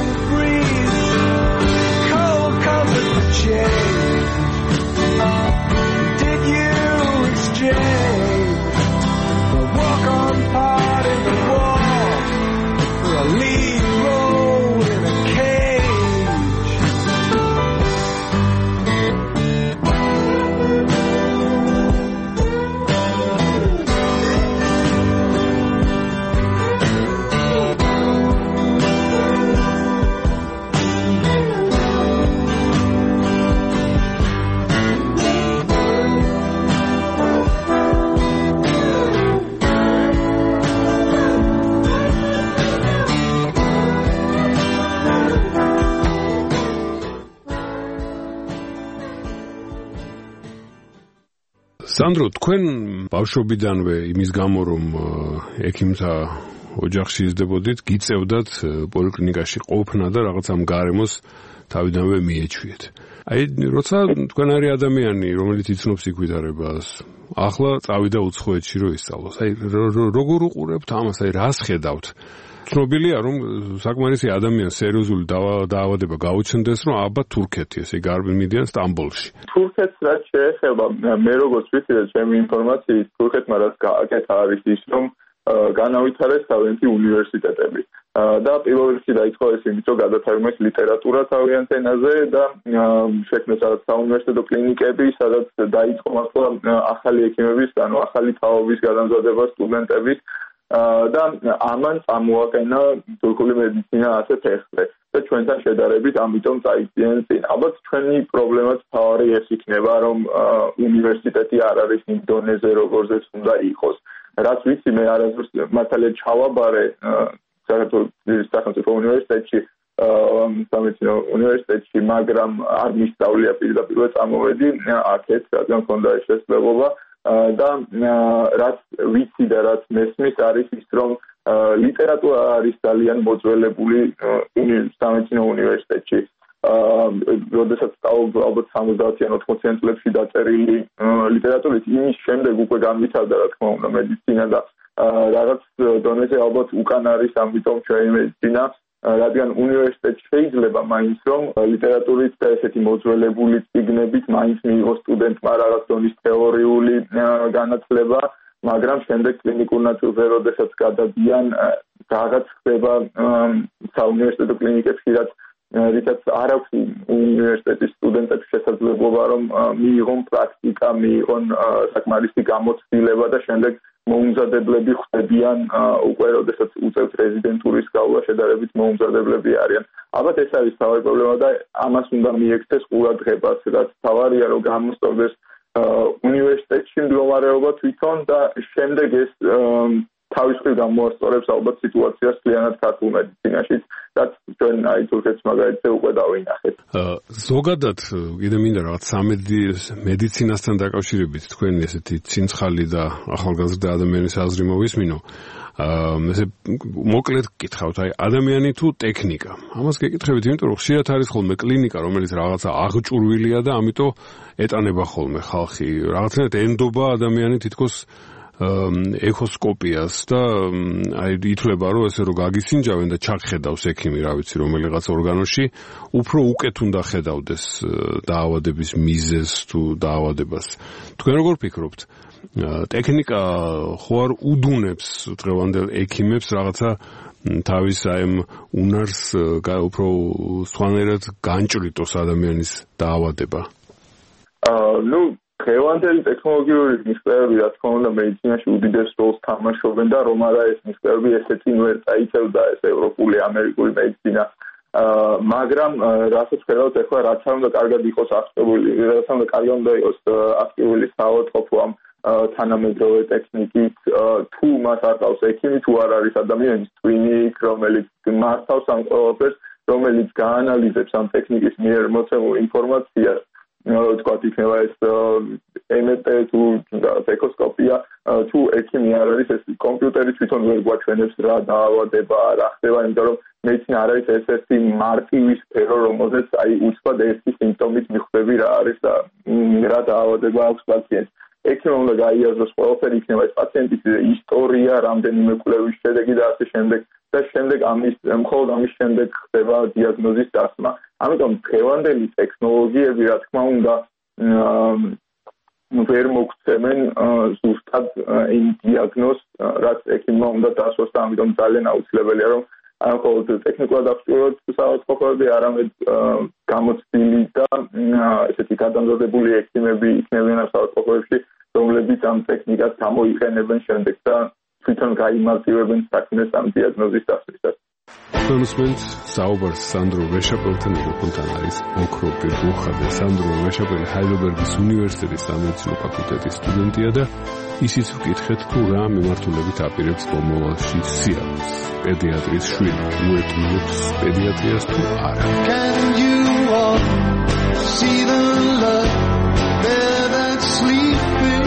Did you exchange a walk-on part in the wall for a lead role in a სანდრო, თქვენ ბავშვობიდანვე იმის გამო რომ ექიმთა ოჯახში იზრდებოდით, გიწევდათ პოლიკლინიკაში ყოფნა და რაღაც ამ გარემოს თავიდანვე მიეჩვიეთ. აი, როცა თქვენ არის ადამიანი, რომელიც იცნობს იკვიდარებას, ახლა წავიდა უცხოეთში რომ ისწავლოს. აი, როგორ უყურებთ ამას, აი, რას ხედავთ? ცნობილია რომ საკმარისი ადამიანს სერიოზული დაავადება გაუჩნდეს, რომ აბა თურქეთი, ესე მიდიან სტამბოლში. თურქეთს რაც შეეხება, მე როგორც ვიცი და ჩემი ინფორმაციით, თურქეთმა რაც გააკეთა არის ის, რომ განავითარეს თავიანთი უნივერსიტეტები. და პირველ რიგში დაიწყო ეს იმით, რომ გადათარგმნეს ლიტერატურა თავიანთ ენაზე და შექმნეს რაღაც საუნივერსიტეტო კლინიკები, სადაც დაიწყო მართლა ახალი ექიმების, ანუ ახალი თაობის გადამზადება სტუდენტების და ამან წამოაყენა თურქული მედიცინა ასე ფეხზე და ჩვენთან შედარებით ამიტომ წაიწიენ წინ. ალბათ ჩვენი პრობლემაც თავარი ეს იქნება, რომ უნივერსიტეტი არ არის იმ დონეზე, როგორზეც უნდა იყოს. რაც ვიცი, მე არასდროს მართალია ჩავაბარე საქართველოს სახელმწიფო უნივერსიტეტში, სამეცნიერო უნივერსიტეტში, მაგრამ არ მისწავლია პირდაპირ წამოვედი აქეთ, რადგან მქონდა ეს შესაძლებლობა. და რაც ვიცი და რაც მესმის არის ის, რომ ლიტერატურა არის ძალიან მოძველებული სამეცნიერო უნივერსიტეტში. როდესაც სწავლობ ალბათ 70-იან 80-იან წლებში დაწერილი ლიტერატურით, იმის შემდეგ უკვე განვითარდა რა თქმა უნდა მედიცინა და რაღაც დონეზე ალბათ უკან არის ამიტომ ჩვენი მედიცინა, რადგან უნივერსიტეტში შეიძლება მაინც რომ ლიტერატურით და ესეთი მოძველებული წიგნებით მაინც მიიღოს სტუდენტმა რაღაც დონის თეორიული განათლება, მაგრამ შემდეგ კლინიკურ ნაწილზე როდესაც გადადიან, რაღაც ხდება საუნივერსიტეტო კლინიკებში, რითაც არ აქვს უნივერსიტეტის სტუდენტებს შესაძლებლობა რომ მიიღონ პრაქტიკა, მიიღონ საკმარისი გამოცდილება და შემდეგ მოუმზადებლები ხდებიან უკვე როდესაც უწევთ რეზიდენტურის გავლა, შედარებით მოუმზადებლები არიან. ალბათ ეს არის თავი პრობლემა და ამას უნდა მიექცეს ყურადღებას, რაც თავარია რომ გამოსწორდეს უნივერსიტეტში მდგომარეობა თვითონ და შემდეგ ეს თავის მხრივ გამოასწორებს ალბათ სიტუაციას მთლიანად ქართულ მედიცინაშიც, რაც ჩვენ აი თურქეთს მაგალითზე უკვე დავინახეთ. ზოგადად კიდე მინდა რაღაც მედიცინასთან დაკავშირებით თქვენი ესეთი ცინცხალი და ახალგაზრდა ადამიანის აზრი მოვისმინო. ესე მოკლედ გკითხავთ, აი ადამიანი თუ ტექნიკა. ამას გეკითხებით, იმიტომ რომ ხშირად არის ხოლმე კლინიკა, რომელიც რაღაცა აღჭურვილია და ამიტომ ეტანება ხოლმე ხალხი. რაღაცნაირად ენდობა ადამიანი თითქოს ეხოსკოპიას და აი ითვლება რომ ესე რომ გაგისინჯავენ და ჩაგხედავს ექიმი, რა ვიცი, რომელიღაც ორგანოში, უფრო უკეთ უნდა ხედავდეს დაავადების მიზეზს თუ დაავადებას. თქვენ როგორ ფიქრობთ? ტექნიკა ხო არ უდუნებს დღევანდელ ექიმებს რაღაცა თავის აი უნარს უფრო სხვანაირად განჭრიტოს ადამიანის დაავადება? დღევანდელი ტექნოლოგიური მიღწევები, რა თქმა უნდა, მედიცინაში უდიდეს როლს თამაშობენ და რომ არა ეს მიღწევები ესეთი ვერ წაიწევდა ეს ევროპული, ამერიკული მედიცინა. მაგრამ რასაც ხედავთ ახლა, რაც არ უნდა კარგად იყოს აღწევული, რაც არ უნდა კარგად უნდა იყოს აქტიური საავადმყოფო ამ თანამედროვე ტექნიკით, თუ მას არ ყავს ექიმი, თუ არ არის ადამიანის twin-ი, რომელიც მართავს ამ ყველაფერს, რომელიც გაანალიზებს ამ ტექნიკის მიერ მოცემულ ინფორმაციას, თქვათ იქნება ეს MRT თუ ეკოსკოპია, თუ ექიმი არ არის, ეს კომპიუტერი თვითონ ვერ გვაჩვენებს რა დაავადება, რა ხდება, იმიტომ რომ მედიცინა არ არის ესეთი მარტივი სფერო, რომელზეც უცბად ერთი სიმპტომით მიხვდები რა არის და რა დაავადება აქვს პაციენტს. ექიმმა უნდა გაიაზროს ყველაფერი, იქნება ეს პაციენტის ისტორია, რამდენიმე კვლევის შედეგი და ასე შემდეგ. და შემდეგ მხოლოდ ამის შემდეგ ხდება დიაგნოზის დასმა. ამიტომ დღევანდელი ტექნოლოგიები, რა თქმა უნდა, ვერ მოგცემენ ზუსტად იმ დიაგნოზს, რაც ექიმმა უნდა დასვას და ამიტომ ძალიან აუცილებელია, რომ არა მხოლოდ ტექნიკურად აღჭურვილ საავადმყოფოები, არამედ გამოცდილი და ესეთი გადამზადებული ექიმები იქნებიან ამ საავადმყოფოებში, რომლებიც ამ ტექნიკას გამოიყენებენ შემდეგ და თვითონ გაიმარტივებენ საქმეს ამ დიაგნოზის დასმისას. Konusment საუბარს სანდრო ვეშაპელთან მიკროფონთან არის ოქროპი რუხაძე. სანდრო ვეშაპელი ჰაიდელბერგის უნივერსიტეტის სამედიცინო ფაკულტეტის სტუდენტია და ისიც ვკითხეთ, თუ რა მიმართულებით აპირებს მომავალში სიახლეს. პედიატრის შვილი უეტუნებს პედიატრიას თუ არა. Can you all see the light there that's sleeping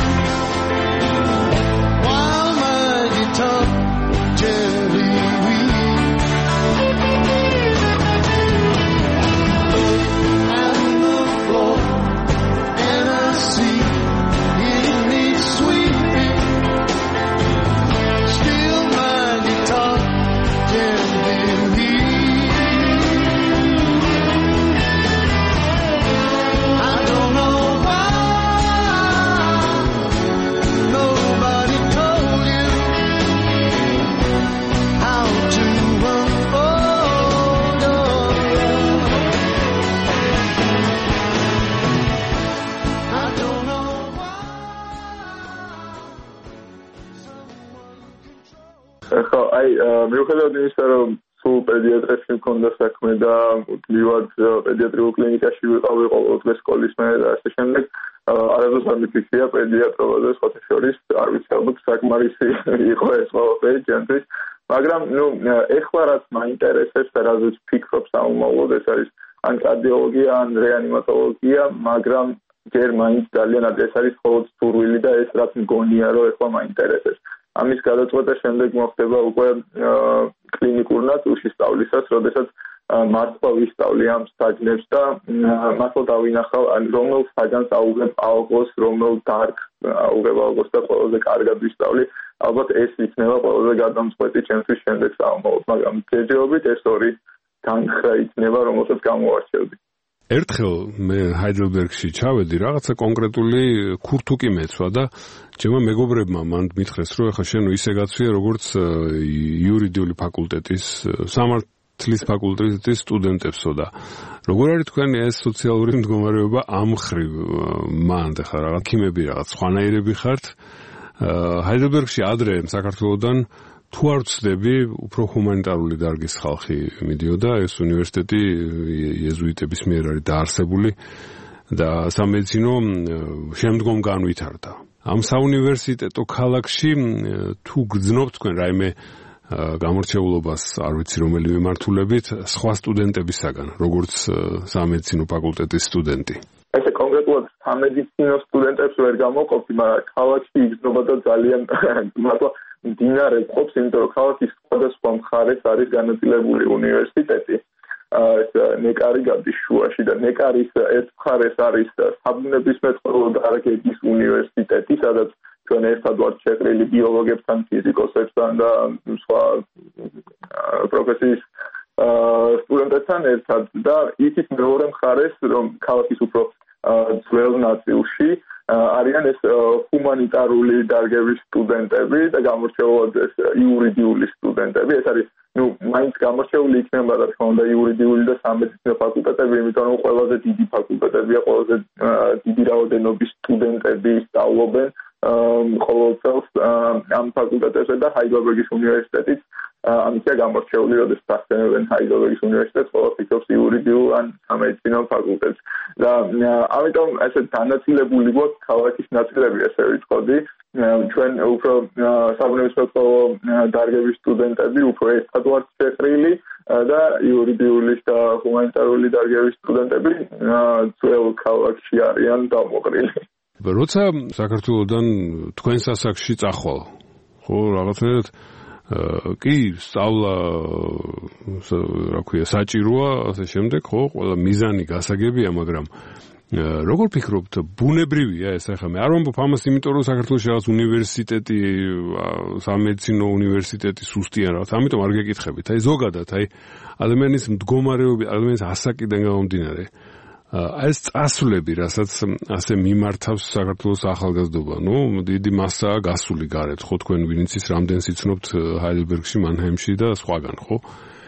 while my guitar gently weeps and the floor and I see it needs sweeping, still my guitar gently weeps. I don't know why nobody told you how to unfold your love. I don't know why ხო, მიუხედავად იმისა, რომ სულ პედიატრიაში მქონდა საქმე და მუდმივად პედიატრიულ კლინიკაში ვიყავი ყოველდღე სკოლის მერე და ასე შემდეგ, არასდროს არ მიფიქრია პედიატრობაზე, სხვათა შორის, არ ვიცი, ალბათ საკმარისი იყო ეს ყველაფერი ჩემთვის, მაგრამ ეხლა რაც მაინტერესებს და რაზეც ვფიქრობ სამომავლოდ, ეს არის ან კარდიოლოგია, ან რეანიმატოლოგია, მაგრამ ჯერ მაინც ძალიან ეს არის მხოლოდ სურვილი და ეს რაც მგონია, რომ ეხლა მაინტერესებს. ამის გადაწყვეტა შემდეგ მოხდება უკვე კლინიკურ ნაწილში სწავლისას, როდესაც მართლა ვისწავლი ამ საგნებს და მართლა დავინახავ, რომელ საგანს აუღებ ალღოს, რომელ დარგს აუღებ ალღოს და ყველაზე კარგად ვისწავლი. ალბათ ეს იქნება ყველაზე გადამწყვეტი ჩემთვის შემდეგ საომავლოდ, მაგრამ ჯერჯერობით ეს ორი განხრა იქნება, რომელსაც გამოვარჩევდი. ერთხელ მე ჰაიდელბერგში ჩავედი, რაღაცა კონკრეტული ქურთუკი მეცვა და ჩემმა მეგობრებმა მან მითხრეს, რომ ეხლა შენ ისე გაცვია, როგორც იურიდიული ფაკულტეტის, სამართლის ფაკულტეტის სტუდენტებსო და როგორ არის თქვენი ეს სოციალური მდგომარეობა ამ ხრივ? მანდ ეხლა რაღაც ექიმები, რაღაც სხვანაირები ხართ. ჰაიდელბერგში ადრე საქართველოსდან თუ არ ვცდები, უფრო ჰუმანიტარული დარგის ხალხი მიდიოდა, ეს უნივერსიტეტი იეზუიტების მიერ არის დაარსებული და სამედიცინო შემდგომ განვითარდა. ამ საუნივერსიტეტო ქალაქში თუ გძნობთ თქვენ რაიმე გამორჩეულობას, არ ვიცი რომელი მიმართულებით, სხვა სტუდენტებისაგან, როგორც სამედიცინო ფაკულტეტის სტუდენტი. ესე კონკრეტულად სამედიცინო სტუდენტებს ვერ გამოვყოფი, მაგრამ ქალაქში იგრძნობა და ძალიან მართლა მდინარე ყოფს, იმიტომ რომ ქალაქის სხვადასხვა მხარეს არის განაწილებული უნივერსიტეტი. ნეკარი გადის შუაში და ნეკარის ერთ მხარეს არის საბუნებისმეტყველო დარგების უნივერსიტეტი, სადაც ჩვენ ერთად ვართ შეყრილი ბიოლოგებთან, ფიზიკოსებთან და სხვა პროფესიის სტუდენტებთან ერთად და იქით მეორე მხარეს, რომ ქალაქის უფრო ძველ ნაწილში არიან ეს ჰუმანიტარული დარგების სტუდენტები და გამორჩეულად ეს იურიდიული სტუდენტები. ეს არის მაინც გამორჩეული იქნება რა თქმა უნდა იურიდიული და სამედიცინო ფაკულტეტები, იმიტომ რომ ყველაზე დიდი ფაკულტეტებია, ყველაზე დიდი რაოდენობის სტუდენტები სწავლობენ ყოველ წელს ამ ფაკულტეტებზე და ჰაიდელბერგის უნივერსიტეტიც ამიტია გამორჩეული, როდესაც ახსენებენ ჰაიდელბერგის უნივერსიტეტს, ყველა ფიქრობს იურიდიულ ან სამედიცინო ფაკულტეტს. და ამიტომ ესე განაწილებული გვაქვს ქალაქის ნაწილები, ესე ვიტყოდი. ჩვენ უფრო საბუნებისმეტყველო დარგების სტუდენტები უფრო ერთად ვართ შეყრილი და იურიდიული და ჰუმანიტარული დარგების სტუდენტები ძველ ქალაქში არიან დამოყრილი. როცა საქართველოსდან თქვენ სასახლეში წახვალ, ხო, რაღაცნაირად კი სწავლა რა ქვია საჭიროა, ასე შემდეგ, ხო, ყველა მიზანი გასაგებია, მაგრამ როგორ ფიქრობთ, ბუნებრივია ეს ახლა მე არ ვამბობ ამას, იმიტომ რომ საქართველოში რაღაც უნივერსიტეტი, სამედიცინო უნივერსიტეტი სუსტია რაღაც, ამიტომ არ გეკითხებით. აი ზოგადად, აი ადამიანის მდგომარეობა, ადამიანის ასაკიდან გამომდინარე, ეს წასვლები, რასაც ასე მიმართავს საქართველოს ახალგაზრდობა, დიდი მასაა გასული გარეთ, ხო, თქვენ ვინც ის რამდენს იცნობთ ჰაიდელბერგში, მანჰაიმში და სხვაგან, ხო?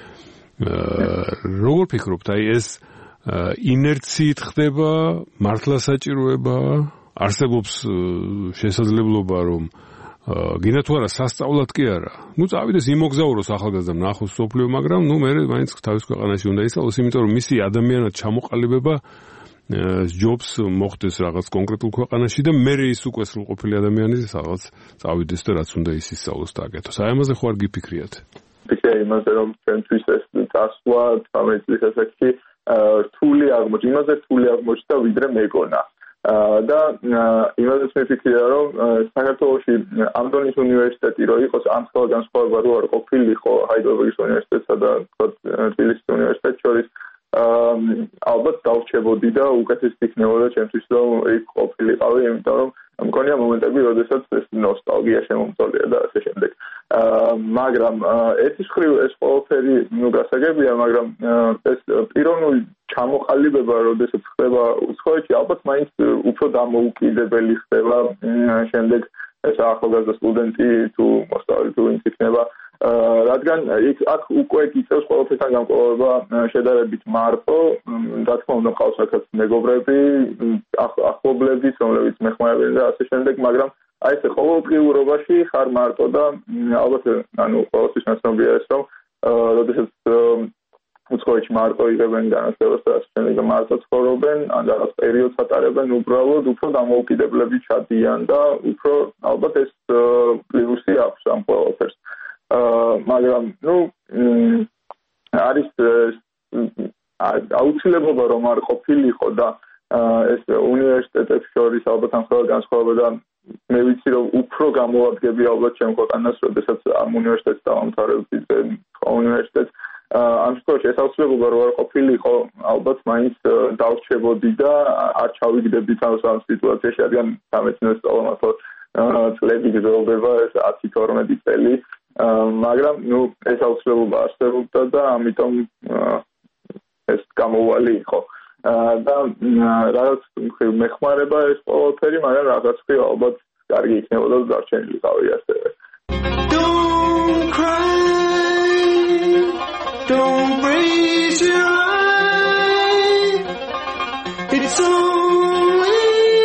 როგორ ფიქრობთ, აი ეს ინერციით ხდება, მართლა საჭიროება, არსებობს შესაძლებლობა, რომ გინდა თუ არა სასწავლად კი არა. წავიდეს იმოგზაუროს ახალგაზრდამ ნახოს სოფლიო, მაგრამ მე მაინც თავის ქვეყანაში უნდა ისწავლოს, იმიტომ რომ მისი ადამიანად ჩამოყალიბება ჯობს მოხდეს რაღაც კონკრეტულ ქვეყანაში და მე ის უკვე სრულყოფილი ადამიანი რაღაც წავიდეს და რაც უნდა ის ისწავლოს და აკეთოს. აი ამაზე ხო არ გიფიქრიათ? ფიქრია იმაზე, რომ ჩვენთვის ეს წასვლა 13 წლის ასაკში რთული აღმოჩნდა, იმაზე რთული აღმოჩნდა, ვიდრე მეგონა. და იმასაც მიფიქრია, რომ საქართველოში ამ დონის უნივერსიტეტი რო იყოს, ამ სხვა განსხვავება რო არ ყოფილიყო ჰაიდელბერგის უნივერსიტეტსა და თბილისის უნივერსიტეტს შორის, ალბათ დავრჩებოდი და უკეთესი იქნებოდა ჩემთვის, რომ იქ ყოფილიყავი, იმიტომ რომ მგონია მომენტები, როდესაც ეს ნოსტალგია შემომწოლია და ასე შემდეგ. მაგრამ ერთის მხრივ ეს ყველაფერი გასაგებია, მაგრამ ეს პიროვნული ჩამოყალიბება, როდესაც ხდება უცხოეთში, ალბათ მაინც უფრო დამოუკიდებელი ხდება შემდეგ ეს ახალგაზრდა სტუდენტი თუ მოსწავლე თუ ვინც იქნება, რადგან აქ უკვე გიწევს ყველაფერთან გამკლავება შედარებით მარტო, რა თქმა უნდა ყავს აქაც მეგობრები, ახლობლებიც, რომლებიც მეხმარებიან და ასე შემდეგ, მაგრამ აი ეს ყოველდღიურობაში ხარ მარტო და ალბათ ყოველთვის ნაცნობია ეს, რომ როდესაც უცხოეთში მარტო იღებენ განათლებას და ასე შემდეგ და მარტო ცხოვრობენ, ან რაღაც პერიოდს ატარებენ, უბრალოდ უფრო დამოუკიდებლები ჩადიან და უფრო ალბათ ეს პლუსი აქვს ამ ყველაფერს. მაგრამ არის აუცილებლობა რომ არ ყოფილიყო და ეს უნივერსიტეტებს შორის ალბათ ამ ყველა განსხვავება და მე ვიცი რომ უფრო გამოვადგები ალბათ ჩემ ქვეყანას, როდესაც ამ უნივერსიტეტს დავამთავრებდი უნივერსიტეტს, ამ შემთხვევაში ეს აუცილებლობა რომ არ ყოფილიყო, ალბათ მაინც დავრჩებოდი და არ ჩავიგდები თავს ამ სიტუაციაში, რადგან სამეცნიერო სწავლა წლები გრძელდება, ეს 10-12 წელი. მაგრამ ეს აუცილებლობა არსებობდა და ამიტომ ეს გამოუვალი იყო. და რაღაც მეხმარება ეს ყველაფერი, მაგრამ რაღაც ხრი ალბათ კარგი იქნებოდა და დარჩენილიყავი ასევე. Don't cry, don't raise your eye, it's only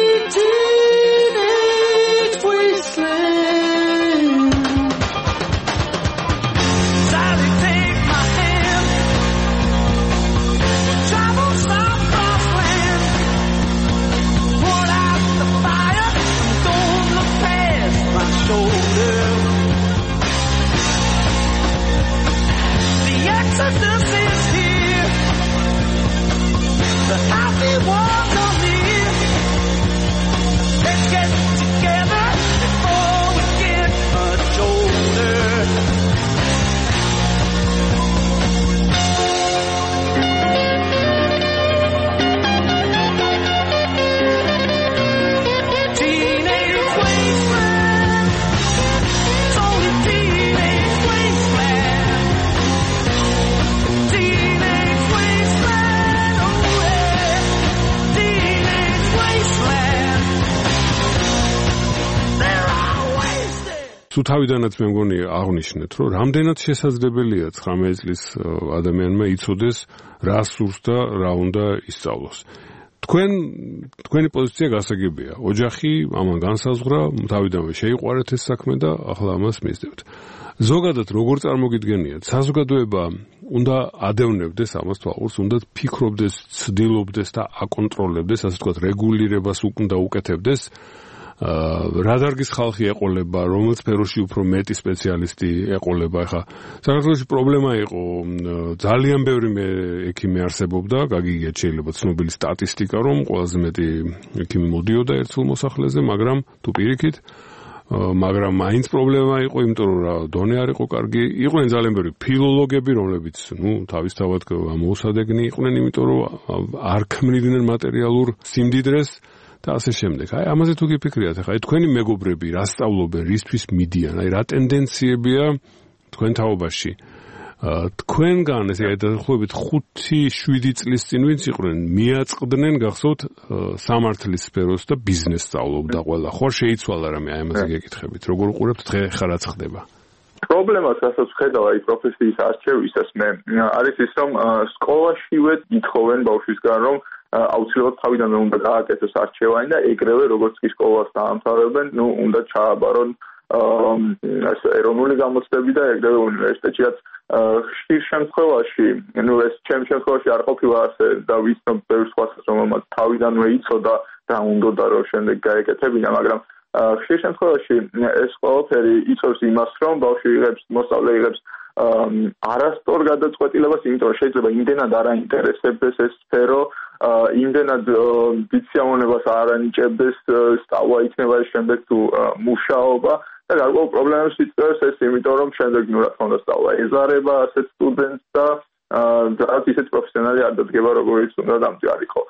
teenage wasteland. Sally, take my hand, travel south crossland, put out the fire, don't look past my shoulder. თუ თავიდანაც მე მგონი აღნიშნეთ, რომ რამდენად შესაძლებელია 19 წლის ადამიანმა იცოდეს რა სურს და რა უნდა ისწავლოს. თქვენი პოზიცია გასაგებია. ოჯახი ამან განსაზღვრა, თავიდანვე შეიყვარეთ ეს საქმე და ახლა ამას მისდევთ. ზოგადად როგორ წარმოგიდგენიათ, საზოგადოება უნდა ადევნებდეს ამას თვალყურს, უნდა ფიქრობდეს, ცდილობდეს და აკონტროლებდეს, ასე ვთქვათ, რეგულირებას უნდა უკეთებდეს. რა დარგის ხალხი ეყოლება, რომელ სფეროში უფრო მეტი სპეციალისტი ეყოლება. ახლა საქართველოში პრობლემა იყო, ძალიან ბევრი ექიმი არსებობდა, გაგიგიათ შეიძლება ცნობილი სტატისტიკა, რომ ყველაზე მეტი ექიმი მოდიოდა ერთსულ მოსახლეზე, მაგრამ თუ პირიქით, მაგრამ მაინც პრობლემა იყო, იმიტომ რომ რა დონე არ იყო კარგი. იყვნენ ძალიან ბევრი ფილოლოგები, რომლებიც, თავისთავად მოუსადეგნი იყვნენ, იმიტომ რომ არ ქმნიდნენ მატერიალურ სიმდიდრეს. და ასე შემდეგ. ამაზე თუ გიფიქრიათ, ახლა თქვენი მეგობრები რა სწავლობენ, რისთვის მიდიან, რა ტენდენციებია თქვენ თაობაში. თქვენგან ესე დაახლოებით 5-7 წლის წინ ვინც იყვნენ, მიაწყდნენ გახსოვთ სამართლის სფეროს და ბიზნესს სწავლობდა ყველა. ხო შეიცვალა რამე ამაზე გეკითხებით. როგორ უყურებთ ხა რაც ხდება? პრობლემას რასაც ვხედავ აი პროფესიის არჩევისას მე არის ის რომ სკოლაშივე ითხოვენ ბავშვისგან რომ აუცილებლად თავიდანვე უნდა გააკეთოს არჩევანი და ეგრევე როგორც კი სკოლას დაამთავრებენ, უნდა ჩააბარონ ეს ეროვნული გამოცდები და ეგრევე უნივერსიტეტშიც ხშირ შემთხვევაში, ეს ჩემ შემთხვევაში არ ყოფილა ასე და ვიცნობ ბევრ სხვასაც რომელმაც თავიდანვე იცოდა და უნდა რომ შემდეგ გაეკეთებინა, მაგრამ ხშირ შემთხვევაში ეს ყველაფერი იწვევს იმას, რომ ბავშვი იღებს, მოსწავლე იღებს არასწორ გადაწყვეტილებას, იმიტომ რომ შეიძლება იმდენად არ აინტერესებდეს ეს სფერო, იმდენად ვიციამონებას არ ანიჭებდეს სწავლა იქნება ეს შემდეგ თუ მუშაობა და გარკვეულ პრობლემებს იწვევს ეს, იმიტომ რომ შემდეგ რა თქმა უნდა სწავლა ეზარება ასეთ სტუდენტს და რაც ისეთ პროფესიონალი არ დადგება, როგორც უნდა დამჯარიყო.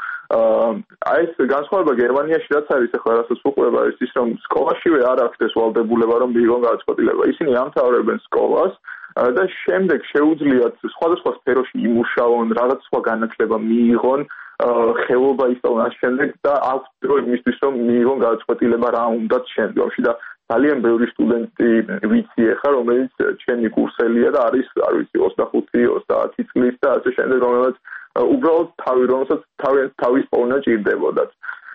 აი ეს განსხვავება გერმანიაში რაც არის ახლა რასაც უყურებ არის ის, რომ სკოლაშივე არ აქვს ეს ვალდებულება, რომ მიიღონ გადაწყვეტილება. ისინი ამთავრებენ სკოლას და შემდეგ შეუძლიათ სხვადასხვა სფეროში იმუშაონ, რაღაც სხვა განათლება მიიღონ, ხელობა ისწავლონ შემდეგ და აქვს დრო იმისთვის, რომ მიიღონ გადაწყვეტილება რა უნდათ შემდგომში და ძალიან ბევრი სტუდენტი ვიცი ახლა, რომელიც ჩემი კურსელია და არის, არ ვიცი, 25-30 წლის და ასე შემდეგ, რომელსაც უბრალოდ თავის პოვნა ჭირდებოდათ.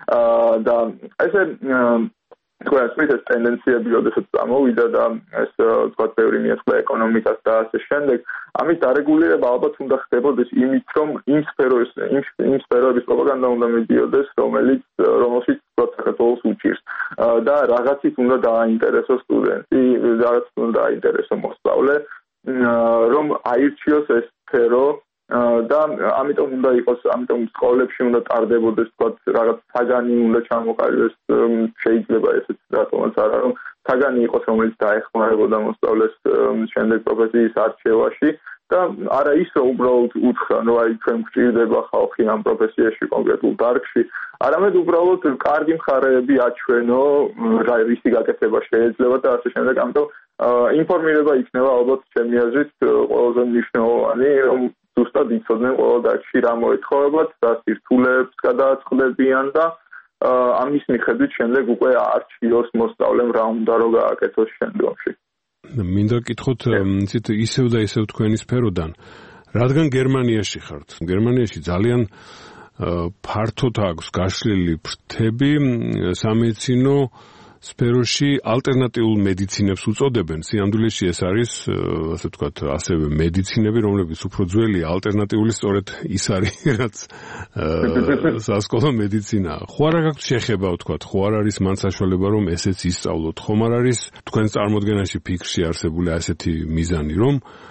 და ესე თქვენს ეს ტენდენციები როდესაც წამოვიდა და ეს თქვათ ბევრი მიეწყდა ეკონომიკას და ასე შემდეგ, ამის დარეგულირება ალბათ უნდა ხდებოდეს იმით, რომ იმ სფეროების პროპაგანდა უნდა მიდიოდეს, რომელშიც საქართველოს უჭირს და რაღაცით უნდა დააინტერესოს სტუდენტი, რაღაცით უნდა დააინტერესოს მოსწავლე, რომ აირჩიოს ეს სფერო და ამიტომ უნდა იყოს, ამიტომ სკოლებში უნდა ტარდებოდეს თქვათ რაღაც საგანი უნდა ჩამოყალიბდეს, შეიძლება ესეც რატომაც არა, რომ საგანი იყოს, რომელიც დაეხმარებოდა მოსწავლეს შემდეგ პროფესიის არჩევაში და არა ის, რომ უბრალოდ უთხრა, რომ აი ჩვენ გვჭირდება ხალხი ამ პროფესიაში კონკრეტულ დარგში, არამედ უბრალოდ კარგი მხარეები აჩვენო, რისი გაკეთება შეიძლება და ასე შემდეგ, ამიტომ ინფორმირება იქნება ალბათ ჩემი აზრით ყველაზე მნიშვნელოვანი, რომ ზუსტად იცოდნენ ყველა დარგში რა მოეთხოვებათ, რა სირთულეებს გადააწყდებიან და ამის მიხედვით შემდეგ უკვე არჩიოს მოსწავლემ რა უნდა რომ გააკეთოს შემდგომში. მინდა გითხოთ ისევ და ისევ თქვენი სფეროდან, რადგან გერმანიაში ხართ. გერმანიაში ძალიან ფართოდ აქვს გაშლილი ფრთები სამედიცინო სფეროში ალტერნატიულ მედიცინებს უწოდებენ. სინამდვილეში ეს არის, ასე ვთქვათ, ასევე მედიცინები, რომლებიც უფრო ძველია, ალტერნატიული სწორედ ის არის, რაც სასკოლო მედიცინაა. ხო არ აქვს შეხება, ვთქვათ, ხო არ არის მან საშუალება, რომ ესეც ისწავლოთ. ხომ არ არის თქვენს წარმოდგენაში ფიქრში არსებული ასეთი მიზანი, რომ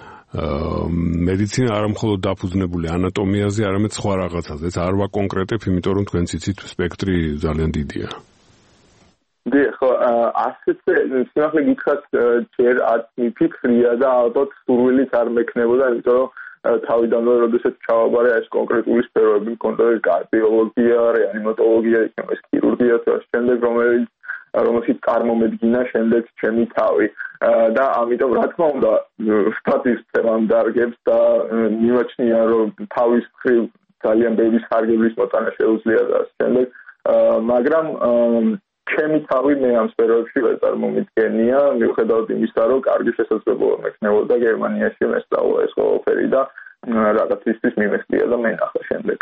მედიცინა არა მხოლოდ დაფუძნებული ანატომიაზე, არამედ სხვა რაღაცაზეც. არ ვაკონკრეტებ, იმიტომ რომ თქვენ ციცით სპექტრი ძალიან დიდია. ხო, ასეთ სიმართლე გითხრათ, ჯერ არც მიფიქრია და ალბათ სურვილიც არ მექნებოდა, იმიტომ რომ თავიდანვე როდესაც ჩავაბარე ეს კონკრეტული სფეროები მქონდა, კარდიოლოგია, რეანიმატოლოგია, ეს ქირურგია და შემდეგ რომელშიც წარმომედგინა შემდეგ ჩემი თავი და ამიტომ რა თქმა უნდა სტატისტიკა ამ დარგებს და მიმაჩნია რომ თავის მხრივ ძალიან ბევრი ხარგების მოტანა შეუძლია და შემდეგ მაგრამ ჩემი თავი მე ამ სფეროებში ვერ წარმომიდგენია, მიუხედავად იმისა, რომ კარგი შესაძლებლობა მექნებოდა გერმანიაში მესწავლა ეს ყველაფერი და რაღაც ისის მიმეცია და მენახა შემდეგ.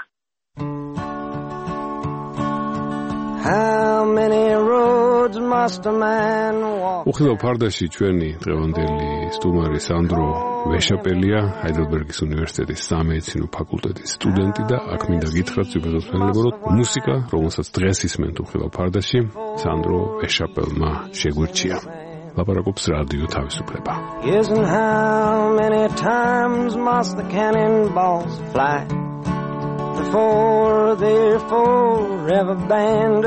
How many roads must a man walk? უხილავ ფარდაში ჩვენი დღევანდელი სტუმარი სანდრო ვეშაპელია, ჰაიდელბერგის უნივერსიტეტის სამედიცინო ფაკულტეტის სტუდენტი და აქ მინდა გითხრათ ზოგადად რომ მუსიკა, რომელსაც დღეს ისმენთ უხილავ ფარდაში, სანდრო ვეშაპელმა შეგვირჩია. ლაპარაკობს რადიო თავისუფლება. Yes, and how many times must the cannonballs fly before they're forever banned?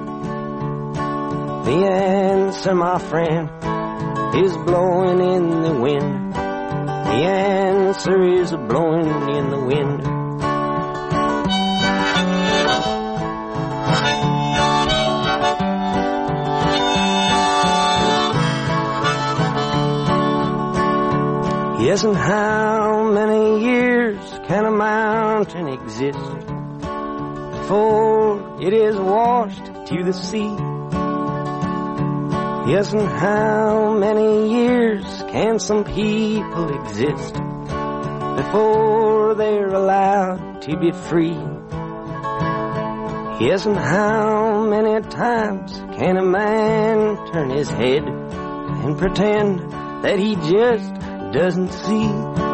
The answer, my friend, is blowing in the wind. The answer is blowing in the wind. Yes, and how many years can a mountain exist before it is washed to the sea? Yes, and how many years can some people exist before they're allowed to be free? Yes, and how many times can a man turn his head and pretend that he just doesn't see?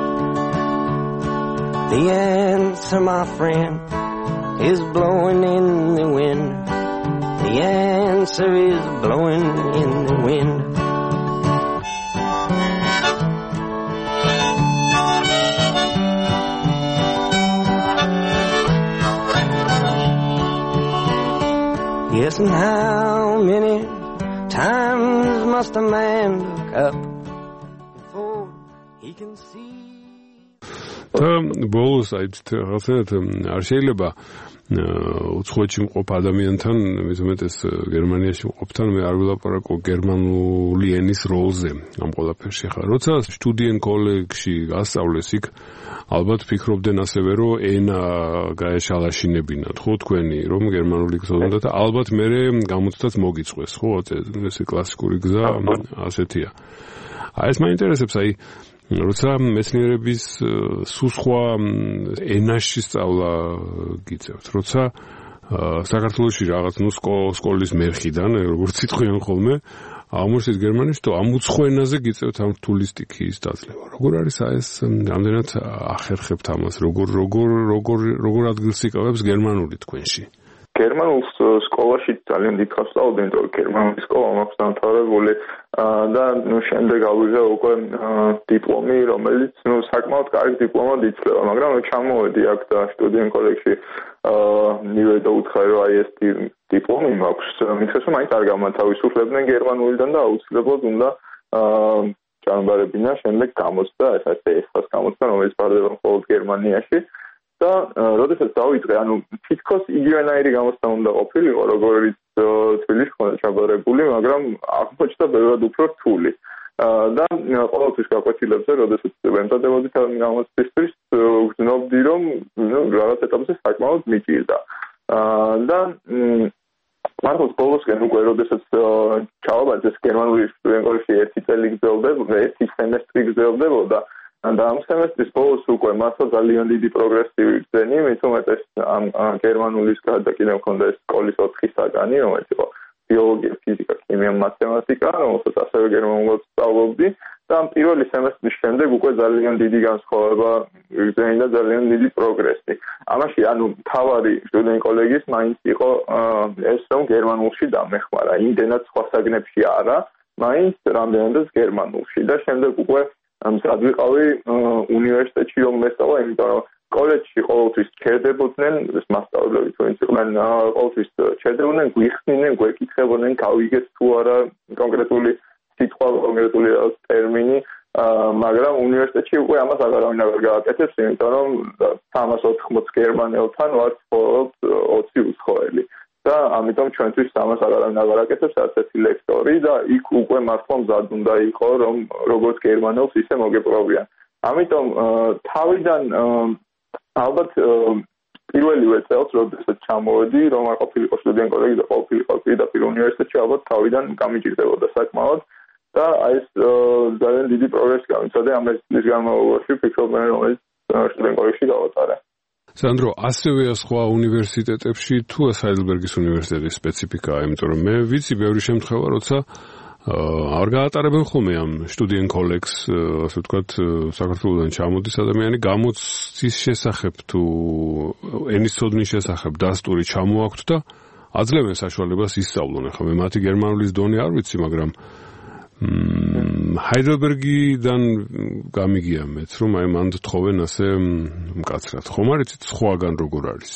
The answer, my friend, is blowing in the wind. The answer is blowing in the wind. Yes, and how many times must a man look up before he can see? ბოლოს რაღაცნაირად არ შეიძლება უცხოეთში მყოფ ადამიანთან, მithumetes გერმანიაში მყოფთან მე არ ვილაპარაკო გერმანული ენის როლზე ამ ყველაფერში. ხა როცა სტუდიენ კოლეგში გასწავლეს იქ ალბათ ფიქრობდნენ ასევე რომ ენა გაეშალაშინებინათ ხო თქვენი რომ გერმანული გზოდა და ალბათ მე გამოწვდათ მოგიწყვეს ხო ესე კლასიკური გზა ასეთია. ეს მაინტერესებს აი როცა მეცნიერების სულ სხვა ენაში სწავლა გიწევთ, როცა საქართველოში რაღაც სკოლის მერხიდან, როგორც იტყვიან ხოლმე, აღმოჩნდით გერმანიაში, თუ ამ უცხო ენაზე გიწევთ ამ რთული სტიქიის დაძლევა. როგორ არის ეს რამდენად ახერხებთ ამას, როგორ ადგილს იკავებს გერმანული თქვენში? გერმანულ სკოლაში ძალიან დიდ ხანს ვსწავლობდი, იმიტომ რომ გერმანული სკოლა მაქვს დამთავრებული და შემდეგ ავიღე უკვე დიპლომი, რომელიც საკმაოდ კარგი დიპლომად ითვლება, მაგრამ ჩამოვედი აქ და სტუდიენ კოლეგში მივედა უთხარი რომ აი ეს დიპლომი მაქვს, მითხეს რომ მაინც არ გამათავისუფლებდნენ გერმანულიდან და აუცილებლად უნდა ჩამბარებინა შემდეგ გამოცდა, ეს ასე ეხლას გამოცდა, რომელიც ბარდება მხოლოდ გერმანიაში. და როდესაც დავიწყე, ანუ თითქოს იგივენაირი გამოცდა უნდა ყოფილიყო, როგორც თბილისში ხონდა ჩაბარებული, მაგრამ აღმოჩნდა ბევრად უფრო რთული. და ყოველთვის გაკვეთილებზე, როდესაც ვემზადებოდი ამ გამოცდისთვის, ვგრძნობდი, რომ რაღაც ეტაპზე საკმაოდ მიჭირდა. და მართლაც ბოლოსკენ უკვე როდესაც ჩავაბარდეს გერმანული სტუდენტებში ერთი წელი გრძელდებოდა, ერთი სემესტრი გრძელდებოდა. და ამ სემესტრის ბოლოს უკვე მასა ძალიან დიდი პროგრესი ვიგრძენი, მithumetes ამ გერმანულის გარდა კიდევ მქონდა ეს სკოლის 4 საგანი, რომელიც იყო ბიოლოგია, ფიზიკა, ქიმია, მათემატიკა, რომელსაც ასევე გერმანულად სწავლობდი და ამ პირველი სემესტრის შემდეგ უკვე ძალიან დიდი განსხვავება ვიგრძენი და ძალიან დიდი პროგრესი. ამაში ანუ თავარი სტუდენტ კოლეგის მაინც იყო ეს რომ გერმანულში დამეხმარა, იმდენად სხვა საგნებში არა, მაინც რამდენადაც გერმანულში და შემდეგ უკვე ამას ვიყავი უნივერსიტეტში რომ მესწავლა, იმიტომ რომ კოლეჯში ყოველთვის ჩერდებოდნენ, ეს მასწავლებლები თუ ვინც იყვნენ, ყოველთვის ჩერდებოდნენ, გვიხსნიდნენ, გვეკითხებოდნენ, გავიგეთ თუ არა კონკრეტული სიტყვა, კონკრეტული ტერმინი, მაგრამ უნივერსიტეტში უკვე ამას აღარავინ აღარ გააკეთებს, იმიტომ რომ 380 გერმანელთან ვართ მხოლოდ 20 უცხოელი. და ამიტომ ჩვენთვის ამას აღარავინ აღარ აკეთებს არცერთი ლექტორი და იქ უკვე მართლა მზად უნდა იყო რომ როგორც გერმანელს ისე მოგეპყრობიან. ამიტომ თავიდან ალბათ პირველივე წელს, როდესაც ჩამოვედი, რომ არ ყოფილიყო სტუდენტ კოლეგი და ყოფილიყო პირდაპირ უნივერსიტეტში, ალბათ თავიდან გამიჭირდებოდა საკმაოდ და ეს ძალიან დიდი პროგრესი გამიცადე ამ წლის განმავლობაში, ფიქრობ მე, რომელიც სტუდენტ კოლეგში გავატარე. სანდრო, ასევეა სხვა უნივერსიტეტებში თუ ჰაიდელბერგის უნივერსიტეტის სპეციფიკაა, იმიტომ რომ მე ვიცი ბევრი შემთხვევა, როცა არ გაატარებენ ხოლმე ამ სტუდენტ კოლეგს, ასე ვთქვათ, საქართველოსდან ჩამოდის ადამიანი გამოცდის შესახებ თუ ენის ცოდნის შესახებ დასტური ჩამოაქვთ და აძლევენ საშუალებას ისწავლონ. ახლა მე მათი გერმანულის დონე არ ვიცი, მაგრამ ჰაიდელბერგიდან გამიგია მეც, რომ აი მანდ თხოვენ ასე მკაცრად. ხომ არ იცით სხვაგან როგორ არის?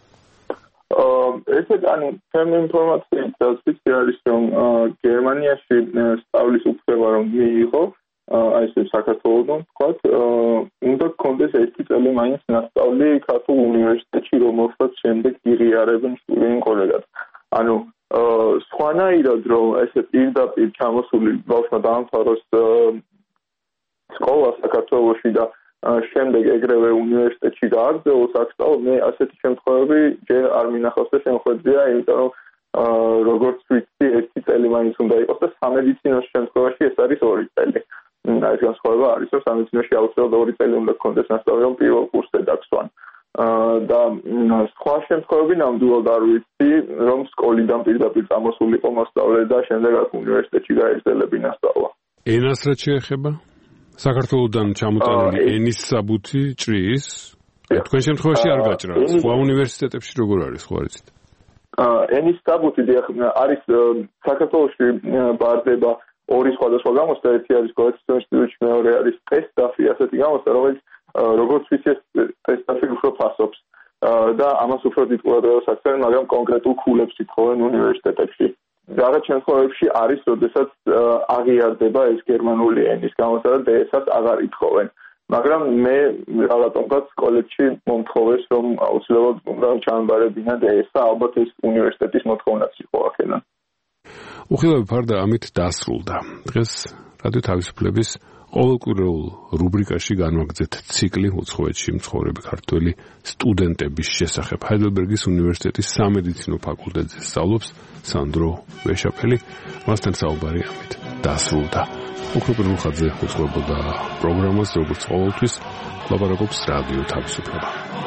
ესეთ ანუ ჩემი ინფორმაციით ვიცი არის რომ გერმანიაში სწავლის უფლება რომ მიიღო აი ეს საქართველოსთან ვთქვათ უნდა გქონდეს ერთი წელი მაინც ნასწავლი ქართულ უნივერსიტეტში რომელსაც შემდეგ იღიარებენ სტუდენტ კოლეგად ანუ სხვანაირად რომ ესე პირდაპირ ჩამოსული ბავშვმა დაამთავროს სკოლა საქართველოში და შემდეგ ეგრევე უნივერსიტეტში გააგრძელოს აქ მე ასეთი შემთხვევები ჯერ არ მინახავს და შემოხვედრია იმიტომ რომ როგორც ვიცი ერთი წელი მაინც უნდა იყოს და სამედიცინოს შემთხვევაში ეს არის 2 წელი ეს განსხვავება არის რომ სამედიცინოში აუცილებლად 2 წელი უნდა გქონდეს ნასწავლი რომ პირველ კურსზე დაგსვან და სხვა შემთხვევები ნამდვილად არ ვიცი რომ სკოლიდან პირდაპირ წამოსულიყო მოსწავლე და შემდეგ აქ უნივერსიტეტში გაეგრძელებინა სწავლა ენას რაც შეეხება საქართველოსდან ჩამოტანილი ენის საბუთი ჭრის თქვენ შემთხვევაში არ გაჭრა სხვა უნივერსიტეტებში როგორ არის ხო არიცით ენის საბუთი არის საქართველოში ბარდება 2 სხვადასხვა გამოცდა ერთი არის კოეფიციენტის ინსტიტუტში მეორე არის ტესტაფი ასეთი გამოცდა რომელიც როგორც ვიცი ტესტაფი უფრო ფასობს და ამას უფრო დიდ ყურადღებას აქცევენ მაგრამ კონკრეტულ ქულებს ითხოვენ უნივერსიტეტებში რაღაც შემთხვევებში არის, როდესაც აღიარდება ეს გერმანული ენის გამოცდა და DS-ს აღარ ითხოვენ. მაგრამ მე რაღაცომაც კოლეჯში მომთხოვეს, რომ აუცილებლად უნდა ჩამბარებინა DS-ა, ალბათ ეს უნივერსიტეტის მოთხოვნაც იყო აქედან. უხილავი ფარდა ამით დასრულდა. დღეს რადიო თავისუფლების ყოველკვირეულ რუბრიკაში განვაგრძეთ ციკლი უცხოეთში მცხოვრები ქართველი სტუდენტების შესახებ. ჰაიდელბერგის უნივერსიტეტის სამედიცინო ფაკულტეტზე სწავლობს სანდრო ვეშაპელი. მასთან საუბარი ამით დასრულდა. უხრუპი რუხაძე უწყობოდა პროგრამას, როგორც ყოველთვის ლაპარაკობს რადიო თავისუფლება.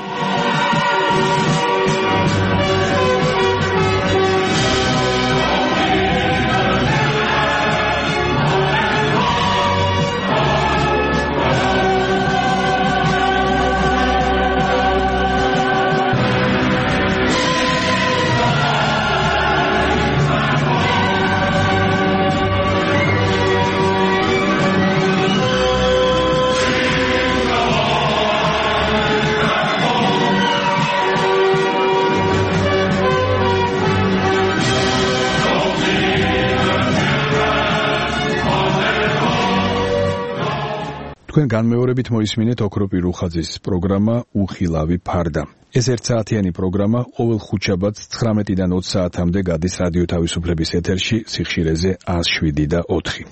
თქვენ განმეორებით მოისმინეთ ოქროპი რუხაძის პროგრამა უხილავი ფარდა. ეს ერთსაათიანი პროგრამა ყოველ ხუთშაბათს 19-დან 20 საათამდე გადის რადიო თავისუფლების ეთერში სიხშირეზე 107 და 4.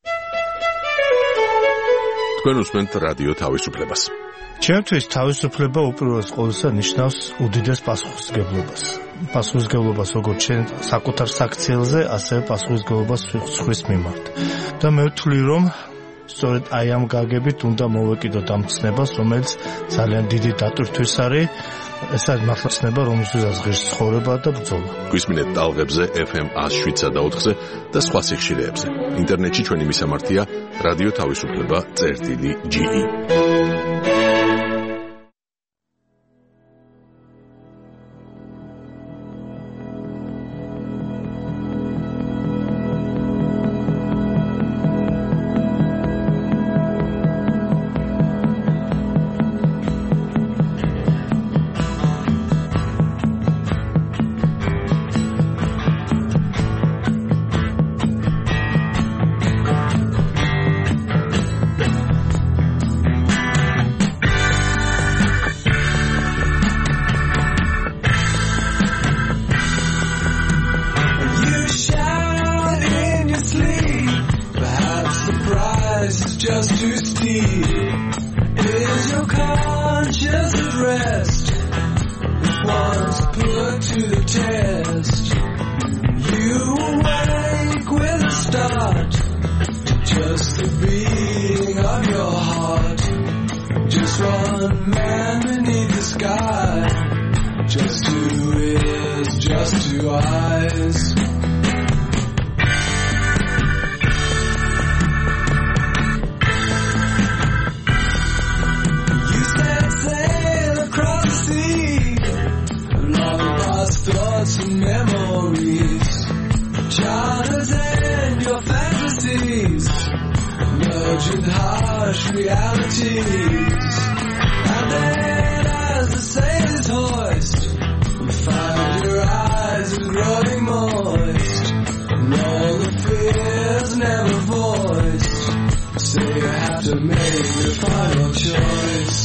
თქვენ უსმენთ რადიო თავისუფლებას. ჩემთვის თავისუფლება უპირველეს ყოვლისა ნიშნავს უდიდეს პასუხისმგებლობას. პასუხისმგებლობას როგორც შენ საკუთარ საქციელზე, ასევე პასუხისმგებლობას სხვის მიმართ. და მე ვთვლი რომ სწორედ აი ამ გაგებით უნდა მოვეკიდოთ ამ ხსნებას, რომელიც ძალიან დიდი დატვირთვის არის. ეს არის მართლაცნება, რომელსაც ღირს ცხოვრება და ბრძოლა. გვისმინეთ ტალღებზე FM 107 და 4-ზე და სხვა სიხშირეებზე. ინტერნეტში ჩვენი მისამართია რადიო თავისუფლება.ge. once put to the test. You awake with a start, just the beating of your heart. Just one man beneath the sky, just 2 ears, just 2 eyes. You set sail across the sea, long past thoughts and memories. China's end your fantasies, merge with harsh realities. And then as the sails hoist, you find your eyes are growing moist, and all the fears never voiced, so you have to make the final choice.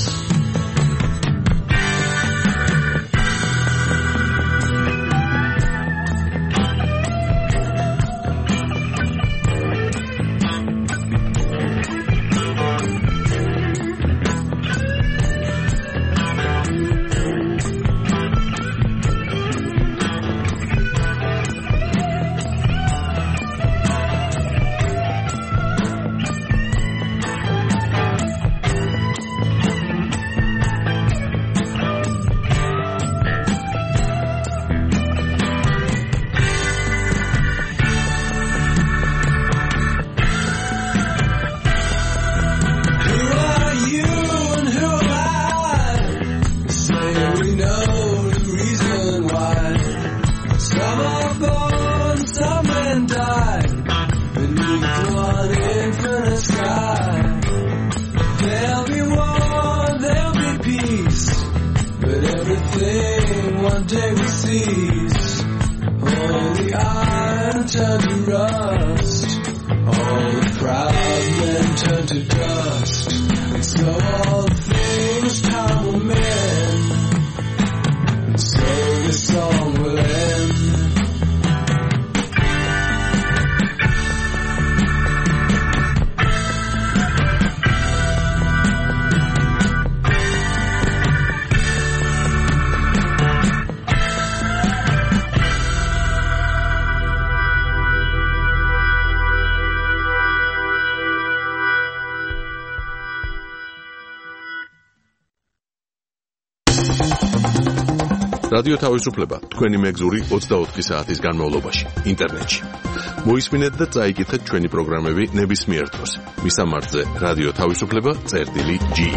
რადიო თავისუფლება თქვენი მეგზური 24 საათის განმავლობაში ინტერნეტში. მოისმინეთ და წაიკითხეთ ჩვენი პროგრამები ნებისმიერ დროს. მისამართზე რადიო თავისუფლება.ge.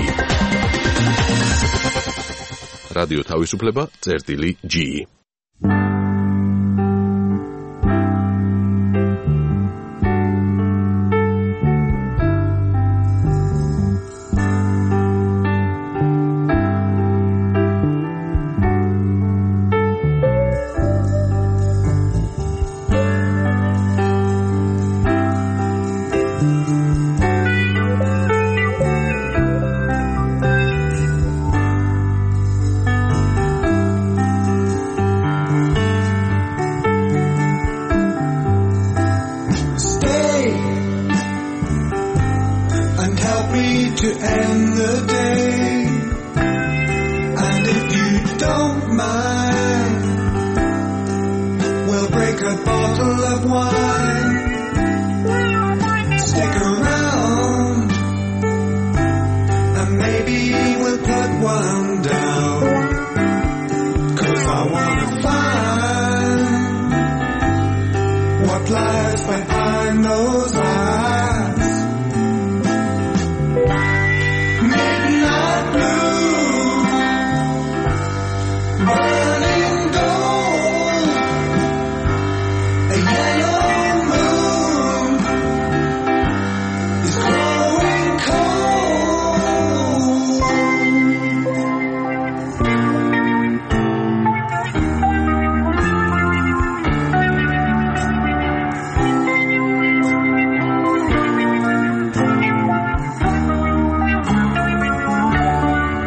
რადიო თავისუფლება.ge.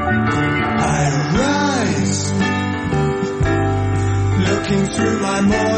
Through my